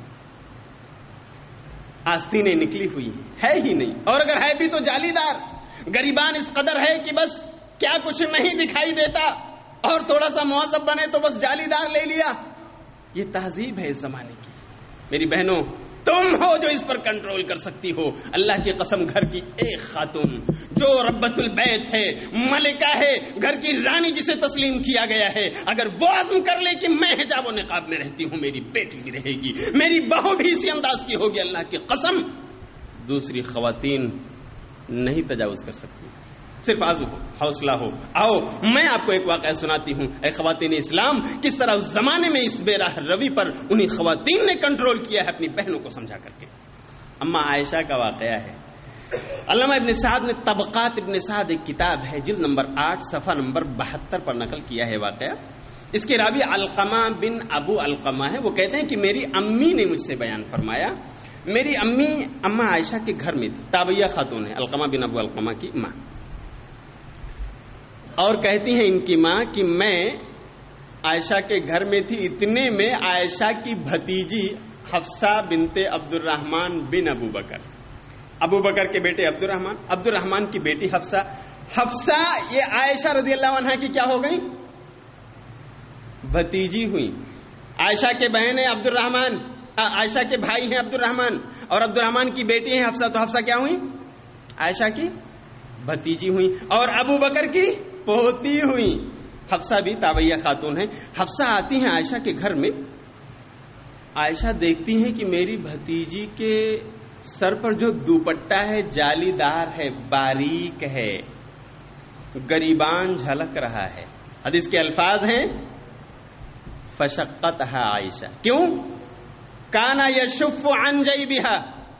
آستینیں نکلی ہوئی ہیں، ہے ہی نہیں، اور اگر ہے بھی تو جالی دار. گریبان اس قدر ہے کہ بس کیا کچھ نہیں دکھائی دیتا، اور تھوڑا سا مہذب بنے تو بس جالی دار لے لیا. یہ تہذیب ہے اس زمانے کی. میری بہنوں، تم ہو جو اس پر کنٹرول کر سکتی ہو. اللہ کی قسم گھر کی ایک خاتون جو ربۃ البیت ہے, ملکہ ہے, گھر کی رانی جسے تسلیم کیا گیا ہے, اگر وہ عزم کر لے کہ میں حجاب و نقاب میں رہتی ہوں, میری بیٹی بھی رہے گی, میری بہو بھی اسی انداز کی ہوگی, اللہ کی قسم دوسری خواتین نہیں تجاوز کر سکتی. صرف عزم ہو, حوصلہ ہو. آؤ میں آپ کو ایک واقعہ سناتی ہوں. اے خواتین اسلام, کس طرح اس زمانے میں اس بے راہ روی پر انہی خواتین نے کنٹرول کیا ہے اپنی بہنوں کو سمجھا کر کے. اما عائشہ کا واقعہ ہے. علامہ ابن سعد نے طبقات ابن سعد ایک کتاب ہے, جلد نمبر آٹھ صفحہ نمبر بہتر پر نقل کیا ہے واقعہ. اس کے راوی علقمہ بن ابو علقمہ ہے. وہ کہتے ہیں کہ میری امی نے مجھ سے بیان فرمایا, میری امی اما عائشہ کے گھر میں تھی. تابعیہ خاتون ہے علقمہ بن ابو علقمہ کی ماں, اور کہتی ہیں ان کی ماں کہ میں عائشہ کے گھر میں تھی. اتنے میں عائشہ کی بھتیجی حفصہ بنت عبد الرحمن بن ابو بکر, ابو بکر کے بیٹے عبد الرحمن, عبد الرحمن کی بیٹی حفصہ. حفصہ یہ عائشہ رضی اللہ عنہا کی کیا ہو گئی, بھتیجی ہوئی. عائشہ کے بہن ہے عبد الرحمن, عائشہ کے بھائی ہیں عبد الرحمن, اور عبد الرحمن کی بیٹی ہیں حفصہ. تو حفصہ کیا ہوئی, عائشہ کی بھتیجی ہوئی, اور ابو بکر کی پوتی ہوئی. حفصہ بھی تابعیہ خاتون ہے. حفصہ آتی ہیں عائشہ کے گھر میں. عائشہ دیکھتی ہیں کہ میری بھتیجی کے سر پر جو دوپٹہ ہے جالی دار ہے, باریک ہے, گریبان جھلک رہا ہے. حدیث کے الفاظ ہیں فشقتها عائشہ. کیوں؟ کانا یشف عن جیبہا,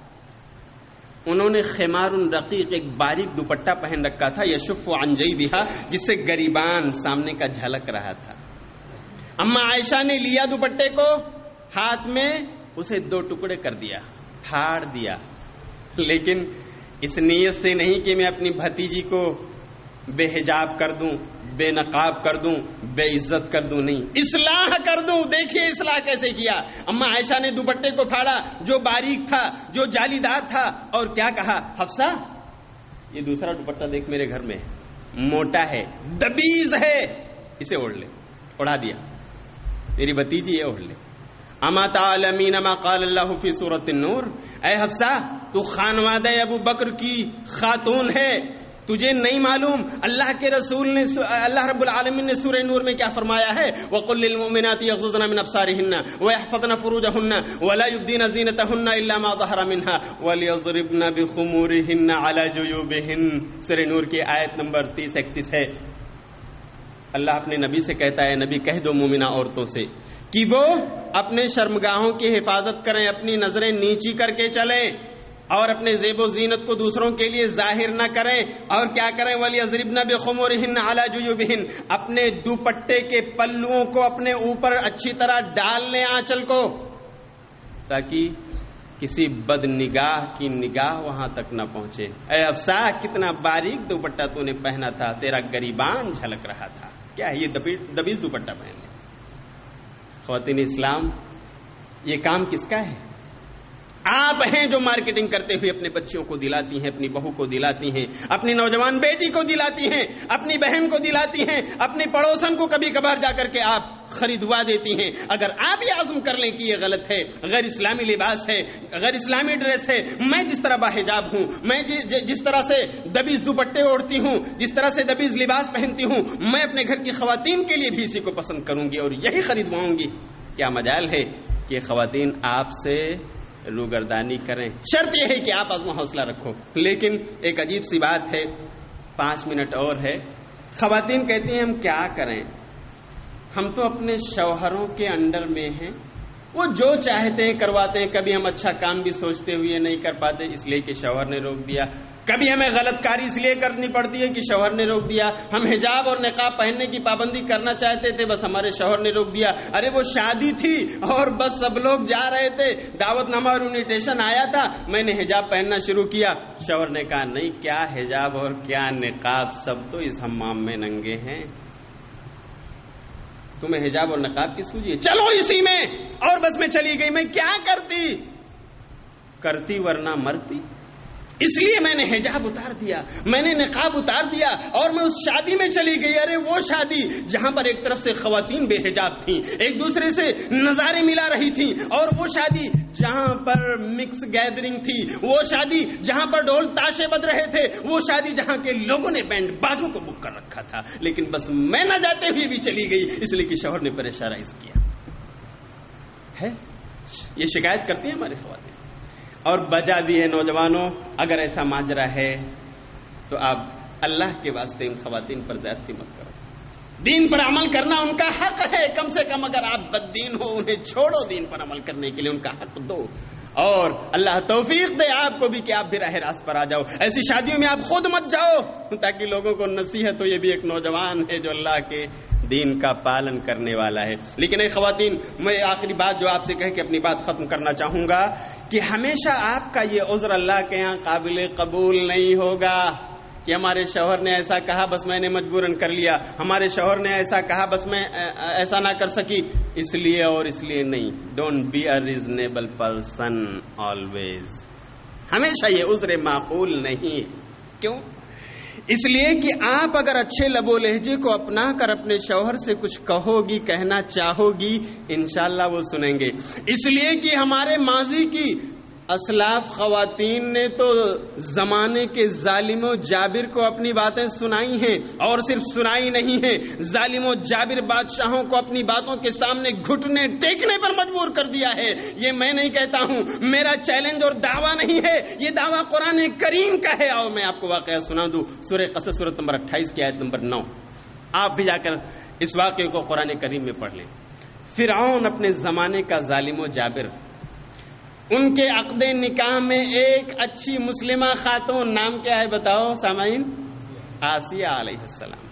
انہوں نے خمار رقیق ایک باریک دوپٹہ پہن رکھا تھا, یشف عن جیبہا, جس سے گریبان سامنے کا جھلک رہا تھا. اما عائشہ نے لیا دوپٹے کو ہاتھ میں, اسے دو ٹکڑے کر دیا, پھاڑ دیا, لیکن اس نیت سے نہیں کہ میں اپنی بھتیجی کو بے حجاب کر دوں, بے نقاب کر دوں, بے عزت کر دوں, نہیں, اصلاح کر دوں. دیکھیے اصلاح کیسے کیا. اما عائشہ نے دوپٹے کو پھاڑا جو باریک تھا, جو جالی دار تھا, اور کیا کہا, حفصہ یہ دوسرا دوپٹہ دیکھ میرے گھر میں موٹا ہے, دبیز ہے, اسے اوڑھ لے. اڑا دیا, میری بھتیجی یہ اوڑھ لے. اما تعلمین ما قال اللہ فی سورۃ النور, اے حفصہ تو خانوادہ ابو بکر کی خاتون ہے, تجھے نہیں معلوم اللہ کے رسول نے, اللہ رب العالمین نے سورہ نور میں کیا فرمایا ہے, وَقُلْ لِلْمُؤْمِنَاتِ يَغْضُضْنَ مِنْ أَبْصَارِهِنَّ وَيَحْفَظْنَ فُرُوجَهُنَّ وَلَا يُبْدِينَ زِينَتَهُنَّ إِلَّا مَا ظَهَرَ مِنْهَا وَلْيَضْرِبْنَ بِخُمُورِهِنَّ عَلَى جُيُوبِهِنَّ. سورہ نور کی آیت نمبر تیس اکتیس ہے. اللہ اپنے نبی سے کہتا ہے, نبی کہہ دو مومنہ عورتوں سے کہ وہ اپنے شرمگاہوں کی حفاظت کریں, اپنی نظریں نیچی کر کے چلیں, اور اپنے زیب و زینت کو دوسروں کے لیے ظاہر نہ کریں. اور کیا کریں, وَلْيَضْرِبْنَ بِخُمُورِهِنَّ عَلَى جُيُوبِهِنَّ, اپنے دوپٹے کے پلوؤں کو اپنے اوپر اچھی طرح ڈال لیں, آنچل کو, تاکہ کسی بد نگاہ کی نگاہ وہاں تک نہ پہنچے. اے حفصہ کتنا باریک دوپٹہ تو نے پہنا تھا, تیرا گریبان جھلک رہا تھا. کیا ہے یہ دبیز دوپٹہ پہن لے. خواتین اسلام, یہ کام کس کا ہے؟ آپ ہیں جو مارکیٹنگ کرتے ہوئے اپنے بچیوں کو دلاتی ہیں, اپنی بہو کو دلاتی ہیں, اپنی نوجوان بیٹی کو دلاتی ہیں, اپنی بہن کو دلاتی ہیں, اپنی پڑوسن کو کبھی کبھار جا کر کے آپ خریدوا دیتی ہیں. اگر آپ یہ عزم کر لیں کہ یہ غلط ہے, غیر اسلامی لباس ہے, غیر اسلامی ڈریس ہے, میں جس طرح باحجاب ہوں, میں جس طرح سے دبیز دوپٹے اوڑھتی ہوں, جس طرح سے دبیز لباس پہنتی ہوں, میں اپنے گھر کی خواتین کے لیے بھی اسی کو پسند کروں گی اور یہی خریدواؤں گی, کیا مجال ہے کہ خواتین آپ سے روگردانی کریں؟ شرط یہ ہے کہ آپ عزم و حوصلہ رکھو. لیکن ایک عجیب سی بات ہے, پانچ منٹ اور ہے. خواتین کہتی ہیں ہم کیا کریں, ہم تو اپنے شوہروں کے انڈر میں ہیں, وہ جو چاہتے ہیں کرواتے ہیں. کبھی ہم اچھا کام بھی سوچتے ہوئے نہیں کر پاتے اس لیے کہ شوہر نے روک دیا, کبھی ہمیں غلط کاری اس لیے کرنی پڑتی ہے کہ شوہر نے روک دیا. ہم حجاب اور نقاب پہننے کی پابندی کرنا چاہتے تھے, بس ہمارے شوہر نے روک دیا. ارے وہ شادی تھی اور بس سب لوگ جا رہے تھے, دعوت نامہ اور انویٹیشن آیا تھا, میں نے حجاب پہننا شروع کیا, شوہر نے کہا نہیں, کیا حجاب اور کیا نقاب, سب تو اس حمام میں ننگے ہیں, تمہیں حجاب اور نقاب کی سوجی ہے, چلو اسی میں. اور بس میں چلی گئی. میں کیا کرتی کرتی ورنہ مرتی. اس لیے میں نے حجاب اتار دیا، میں نے نقاب اتار دیا اور میں اس شادی میں چلی گئی. ارے وہ شادی جہاں پر ایک طرف سے خواتین بے حجاب تھیں، ایک دوسرے سے نظارے ملا رہی تھیں، اور وہ شادی جہاں پر مکس گیدرنگ تھی، وہ شادی جہاں پر ڈھول تاشے بج رہے تھے، وہ شادی جہاں کے لوگوں نے بینڈ باجوں کو بک کر رکھا تھا، لیکن بس میں نہ جاتے ہوئے بھی چلی گئی اس لیے کہ شوہر نے پریشرائز کیا ہے. یہ شکایت کرتی ہیں ہمارے خواتین. اور بجا بھی ہے نوجوانوں، اگر ایسا ماجرا ہے تو آپ اللہ کے واسطے ان خواتین پر زیادتی مت کرو. دین پر عمل کرنا ان کا حق ہے، کم سے کم اگر آپ بددین ہو انہیں چھوڑو دین پر عمل کرنے کے لیے، ان کا حق دو. اور اللہ توفیق دے آپ کو بھی کہ آپ بھی راہ راست پر آ جاؤ. ایسی شادیوں میں آپ خود مت جاؤ تاکہ لوگوں کو نصیحت ہو یہ بھی ایک نوجوان ہے جو اللہ کے دین کا پالن کرنے والا ہے. لیکن اے خواتین، میں آخری بات جو آپ سے کہہ کے اپنی بات ختم کرنا چاہوں گا کہ ہمیشہ آپ کا یہ عذر اللہ کے ہاں قابل قبول نہیں ہوگا کہ ہمارے شوہر نے ایسا کہا بس میں نے مجبوراً کر لیا، ہمارے شوہر نے ایسا کہا بس میں ایسا نہ کر سکی اس لیے اور اس لیے نہیں. Don't be a reasonable person always. ہمیشہ یہ عذر معقول نہیں. کیوں؟ اس لیے کہ آپ اگر اچھے لب و لہجے کو اپنا کر اپنے شوہر سے کچھ کہو گی، کہنا چاہو گی، انشاءاللہ وہ سنیں گے. اس لیے کہ ہمارے ماضی کی اسلاف خواتین نے تو زمانے کے ظالم و جابر کو اپنی باتیں سنائی ہیں، اور صرف سنائی نہیں ہیں، ظالم و جابر بادشاہوں کو اپنی باتوں کے سامنے گھٹنے ٹیکنے پر مجبور کر دیا ہے. یہ میں نہیں کہتا ہوں، میرا چیلنج اور دعویٰ نہیں ہے، یہ دعویٰ قرآن کریم کا ہے. اور میں آپ کو واقعہ سنا دوں، سورہ قصص سورۃ نمبر اٹھائیس کی آیت نمبر نو. آپ بھی جا کر اس واقعے کو قرآن کریم میں پڑھ لیں. فرعون اپنے زمانے کا ظالم و جابر، ان کے عقد نکاح میں ایک اچھی مسلمہ خاتون، نام کیا ہے بتاؤ سامعین؟ آسیہ علیہ السلام.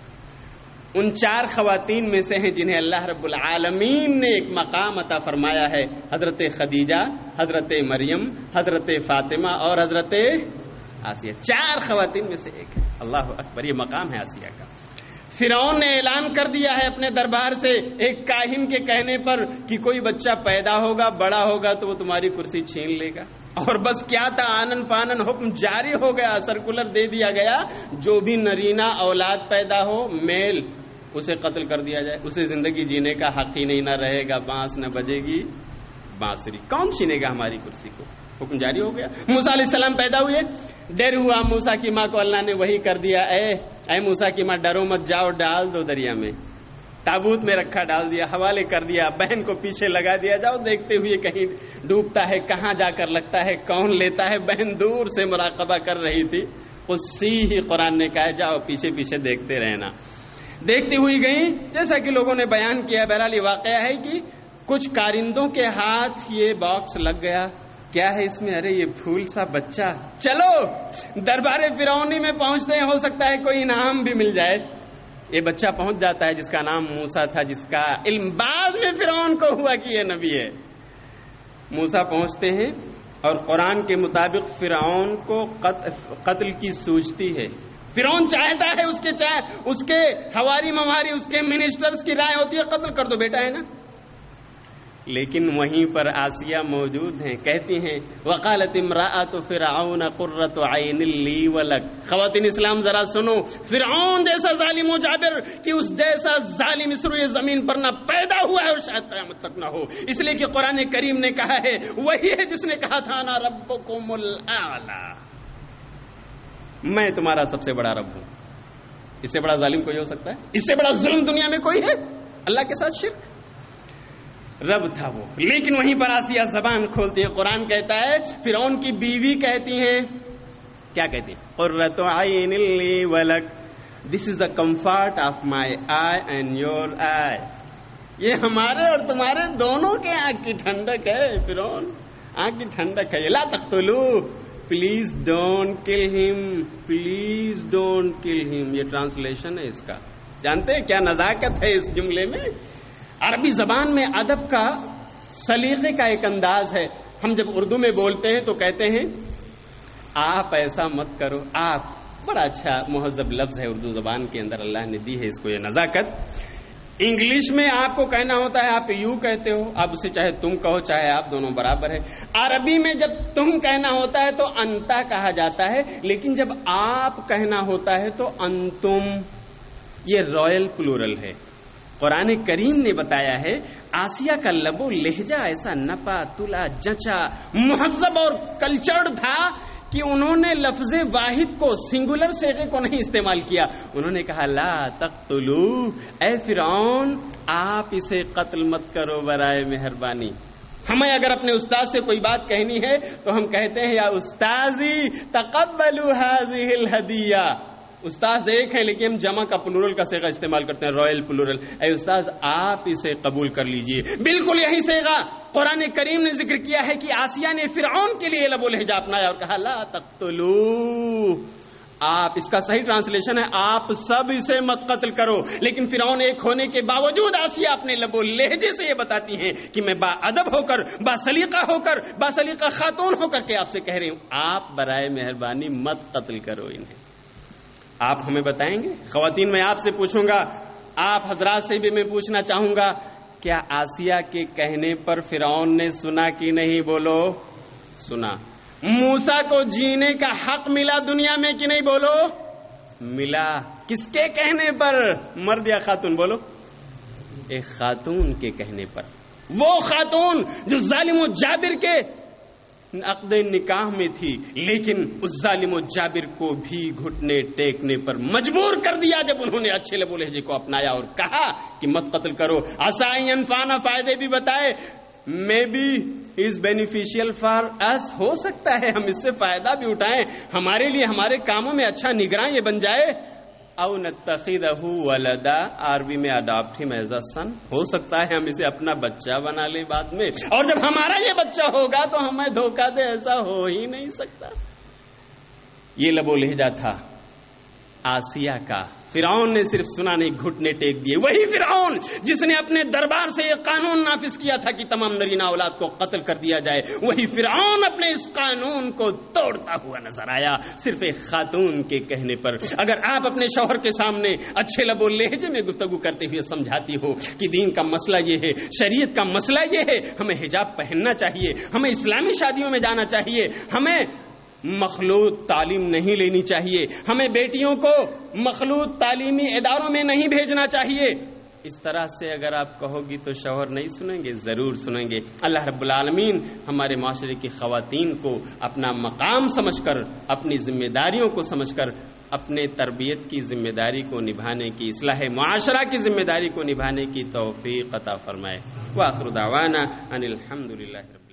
ان چار خواتین میں سے ہیں جنہیں اللہ رب العالمین نے ایک مقام عطا فرمایا ہے. حضرت خدیجہ، حضرت مریم، حضرت فاطمہ اور حضرت آسیہ. چار خواتین میں سے ایک ہے. اللہ اکبر، یہ مقام ہے آسیہ کا. فرعون نے اعلان کر دیا ہے اپنے دربار سے ایک کاہن کے کہنے پر کہ کوئی بچہ پیدا ہوگا، بڑا ہوگا تو وہ تمہاری کرسی چھین لے گا. اور بس کیا تھا، آنن فانن حکم جاری ہو گیا، سرکولر دے دیا گیا، جو بھی نرینہ اولاد پیدا ہو میل اسے قتل کر دیا جائے، اسے زندگی جینے کا حق ہی نہیں، نہ رہے گا بانس نہ بجے گی بانسری. کون چھینے گا ہماری کرسی کو؟ حکم جاری ہو گیا. موسیٰ علیہ السلام پیدا ہوئے، دیر ہوا، موسیٰ کی ماں کو اللہ نے وحی کر دیا، اے اے موسیٰ کی ماں ڈرو مت، جاؤ ڈال دو دریا میں. تابوت میں رکھا، ڈال دیا، حوالے کر دیا، بہن کو پیچھے لگا دیا، جاؤ دیکھتے ہوئے کہیں ڈوبتا ہے، کہاں جا کر لگتا ہے، کون لیتا ہے. بہن دور سے مراقبہ کر رہی تھی. قصی ہی قرآن نے کہا جاؤ پیچھے پیچھے دیکھتے رہنا. دیکھتی ہوئی گئیں، جیسا کہ لوگوں نے بیان کیا. بہرحال یہ واقعہ ہے کہ کچھ کارندوں کے ہاتھ یہ باکس لگ گیا. کیا ہے اس میں؟ ارے یہ پھول سا بچہ، چلو دربار فرعونی میں پہنچتے ہیں، ہو سکتا ہے کوئی انعام بھی مل جائے. یہ بچہ پہنچ جاتا ہے جس کا نام موسیٰ تھا، جس کا علم بعد میں فرعون کو ہوا کہ یہ نبی ہے. موسیٰ پہنچتے ہیں اور قرآن کے مطابق فرعون کو قتل کی سوچتی ہے. فرعون چاہتا ہے، اس کے چاہ اس کے حواری مماری، اس کے منسٹرز کی رائے ہوتی ہے قتل کر دو، بیٹا ہے نا. لیکن وہیں پر آسیہ موجود ہیں، کہتی ہیں وقالت امرأۃ فرعون قرۃ عین لی ولک. خواتین اسلام ذرا سنو، فرعون جیسا ظالم و جابر کہ اس جیسا ظالم اس روئے زمین پر نہ پیدا ہوا ہے اور شاید قیامت تک نہ ہو. اس لیے کہ قرآن کریم نے کہا ہے، وہی ہے جس نے کہا تھا انا ربکم الاعلی، میں تمہارا سب سے بڑا رب ہوں. اس سے بڑا ظالم کوئی ہو سکتا ہے؟ اس سے بڑا ظلم دنیا میں کوئی ہے؟ اللہ کے ساتھ شرک. رب تھا وہ. لیکن وہیں پر آسیہ زبان کھولتی ہیں. قرآن کہتا ہے، فرعون کی بیوی کہتی ہیں، کیا کہتی ہیں؟ قرۃ عین لی ولک، this is the comfort of my eye and your eye. یہ ہمارے اور تمہارے دونوں کے آنکھ کی ٹھنڈک ہے. فرعون آنکھ کی ٹھنڈک ہے. لا تقتلوہ، پلیز ڈونٹ کل ہم، پلیز ڈونٹ کل ہم. یہ ٹرانسلیشن ہے اس کا. جانتے ہیں کیا نزاکت ہے اس جملے میں؟ عربی زبان میں ادب کا سلیقے کا ایک انداز ہے. ہم جب اردو میں بولتے ہیں تو کہتے ہیں آپ ایسا مت کرو. آپ بڑا اچھا مہذب لفظ ہے اردو زبان کے اندر، اللہ نے دی ہے اس کو یہ نزاکت. انگلش میں آپ کو کہنا ہوتا ہے آپ یو کہتے ہو، آپ اسے چاہے تم کہو چاہے آپ، دونوں برابر ہے. عربی میں جب تم کہنا ہوتا ہے تو انتا کہا جاتا ہے، لیکن جب آپ کہنا ہوتا ہے تو انتم. یہ رائل پلورل ہے. قرآن کریم نے بتایا ہے آسیہ کا لب و لہجہ ایسا نپا تلا جچا مہذب اور کلچرڈ تھا کہ انہوں نے لفظ واحد کو، سنگولر صیغے کو نہیں استعمال کیا. انہوں نے کہا لا تقتلوا، اے فرعون آپ اسے قتل مت کرو برائے مہربانی. ہمیں اگر اپنے استاد سے کوئی بات کہنی ہے تو ہم کہتے ہیں یا استاذی تقبلوا هذه الهدیہ. استاذ ایک ہیں لیکن ہم جمع کا پلورل کا صیغہ استعمال کرتے ہیں، رائل پلورل. اے استاذ آپ اسے قبول کر لیجئے. بالکل یہی صیغہ قرآن کریم نے ذکر کیا ہے کہ آسیہ نے فرعون کے لیے لب و لہجہ اپنایا اور کہا لا تقتلوا آپ. اس کا صحیح ٹرانسلیشن ہے آپ سب اسے مت قتل کرو. لیکن فرعون ایک ہونے کے باوجود آسیہ اپنے لب و لہجے سے یہ بتاتی ہیں کہ میں با ادب ہو کر، با سلیقہ ہو کر، با سلیقہ خاتون ہو کر کے آپ سے کہہ رہی ہوں آپ برائے مہربانی مت قتل کرو انہیں. آپ ہمیں بتائیں گے؟ خواتین میں آپ سے پوچھوں گا، آپ حضرات سے بھی میں پوچھنا چاہوں گا، کیا آسیہ کے کہنے پر فرعون نے سنا کہ نہیں؟ بولو سنا. موسیٰ کو جینے کا حق ملا دنیا میں کہ نہیں؟ بولو ملا. کس کے کہنے پر؟ مرد یا خاتون؟ بولو ایک خاتون کے کہنے پر. وہ خاتون جو ظالم و جابر کے عقد نکاح میں تھی، لیکن اس ظالم و جابر کو بھی گھٹنے ٹیکنے پر مجبور کر دیا جب انہوں نے اچھے لب و لہجے کو اپنایا اور کہا کہ مت قتل کرو. عسى ينفعنا، فائدے بھی بتائے. May be is beneficial for us, ہو سکتا ہے ہم اس سے فائدہ بھی اٹھائیں، ہمارے لیے ہمارے کاموں میں اچھا نگراں یہ بن جائے. او نتخذہ ولدا، عربی میں اڈاپٹ ہم ایز اے سن، ہو سکتا ہے ہم اسے اپنا بچہ بنا لیں بعد میں، اور جب ہمارا یہ بچہ ہوگا تو ہمیں دھوکہ دے. ایسا ہو ہی نہیں سکتا. یہ لب و لہجہ تھا آسیہ کا. فرعون نے صرف سنا نہیں، گھٹنے ٹیک دیے. وہی فرعون جس نے اپنے دربار سے یہ قانون نافذ کیا تھا کہ تمام نرینہ اولاد کو قتل کر دیا جائے، وہی فرعون اپنے اس قانون کو توڑتا ہوا نظر آیا صرف ایک خاتون کے کہنے پر. اگر آپ اپنے شوہر کے سامنے اچھے لب و لہجے میں گفتگو کرتے ہوئے سمجھاتی ہو کہ دین کا مسئلہ یہ ہے، شریعت کا مسئلہ یہ ہے، ہمیں حجاب پہننا چاہیے، ہمیں اسلامی شادیوں میں جانا چاہیے، ہمیں مخلوط تعلیم نہیں لینی چاہیے، ہمیں بیٹیوں کو مخلوط تعلیمی اداروں میں نہیں بھیجنا چاہیے، اس طرح سے اگر آپ کہو گی تو شوہر نہیں سنیں گے؟ ضرور سنیں گے. اللہ رب العالمین ہمارے معاشرے کی خواتین کو اپنا مقام سمجھ کر، اپنی ذمہ داریوں کو سمجھ کر، اپنے تربیت کی ذمہ داری کو نبھانے کی، اصلاح معاشرہ کی ذمہ داری کو نبھانے کی توفیق عطا فرمائے. وآخر دعوانا ان الحمد للہ رب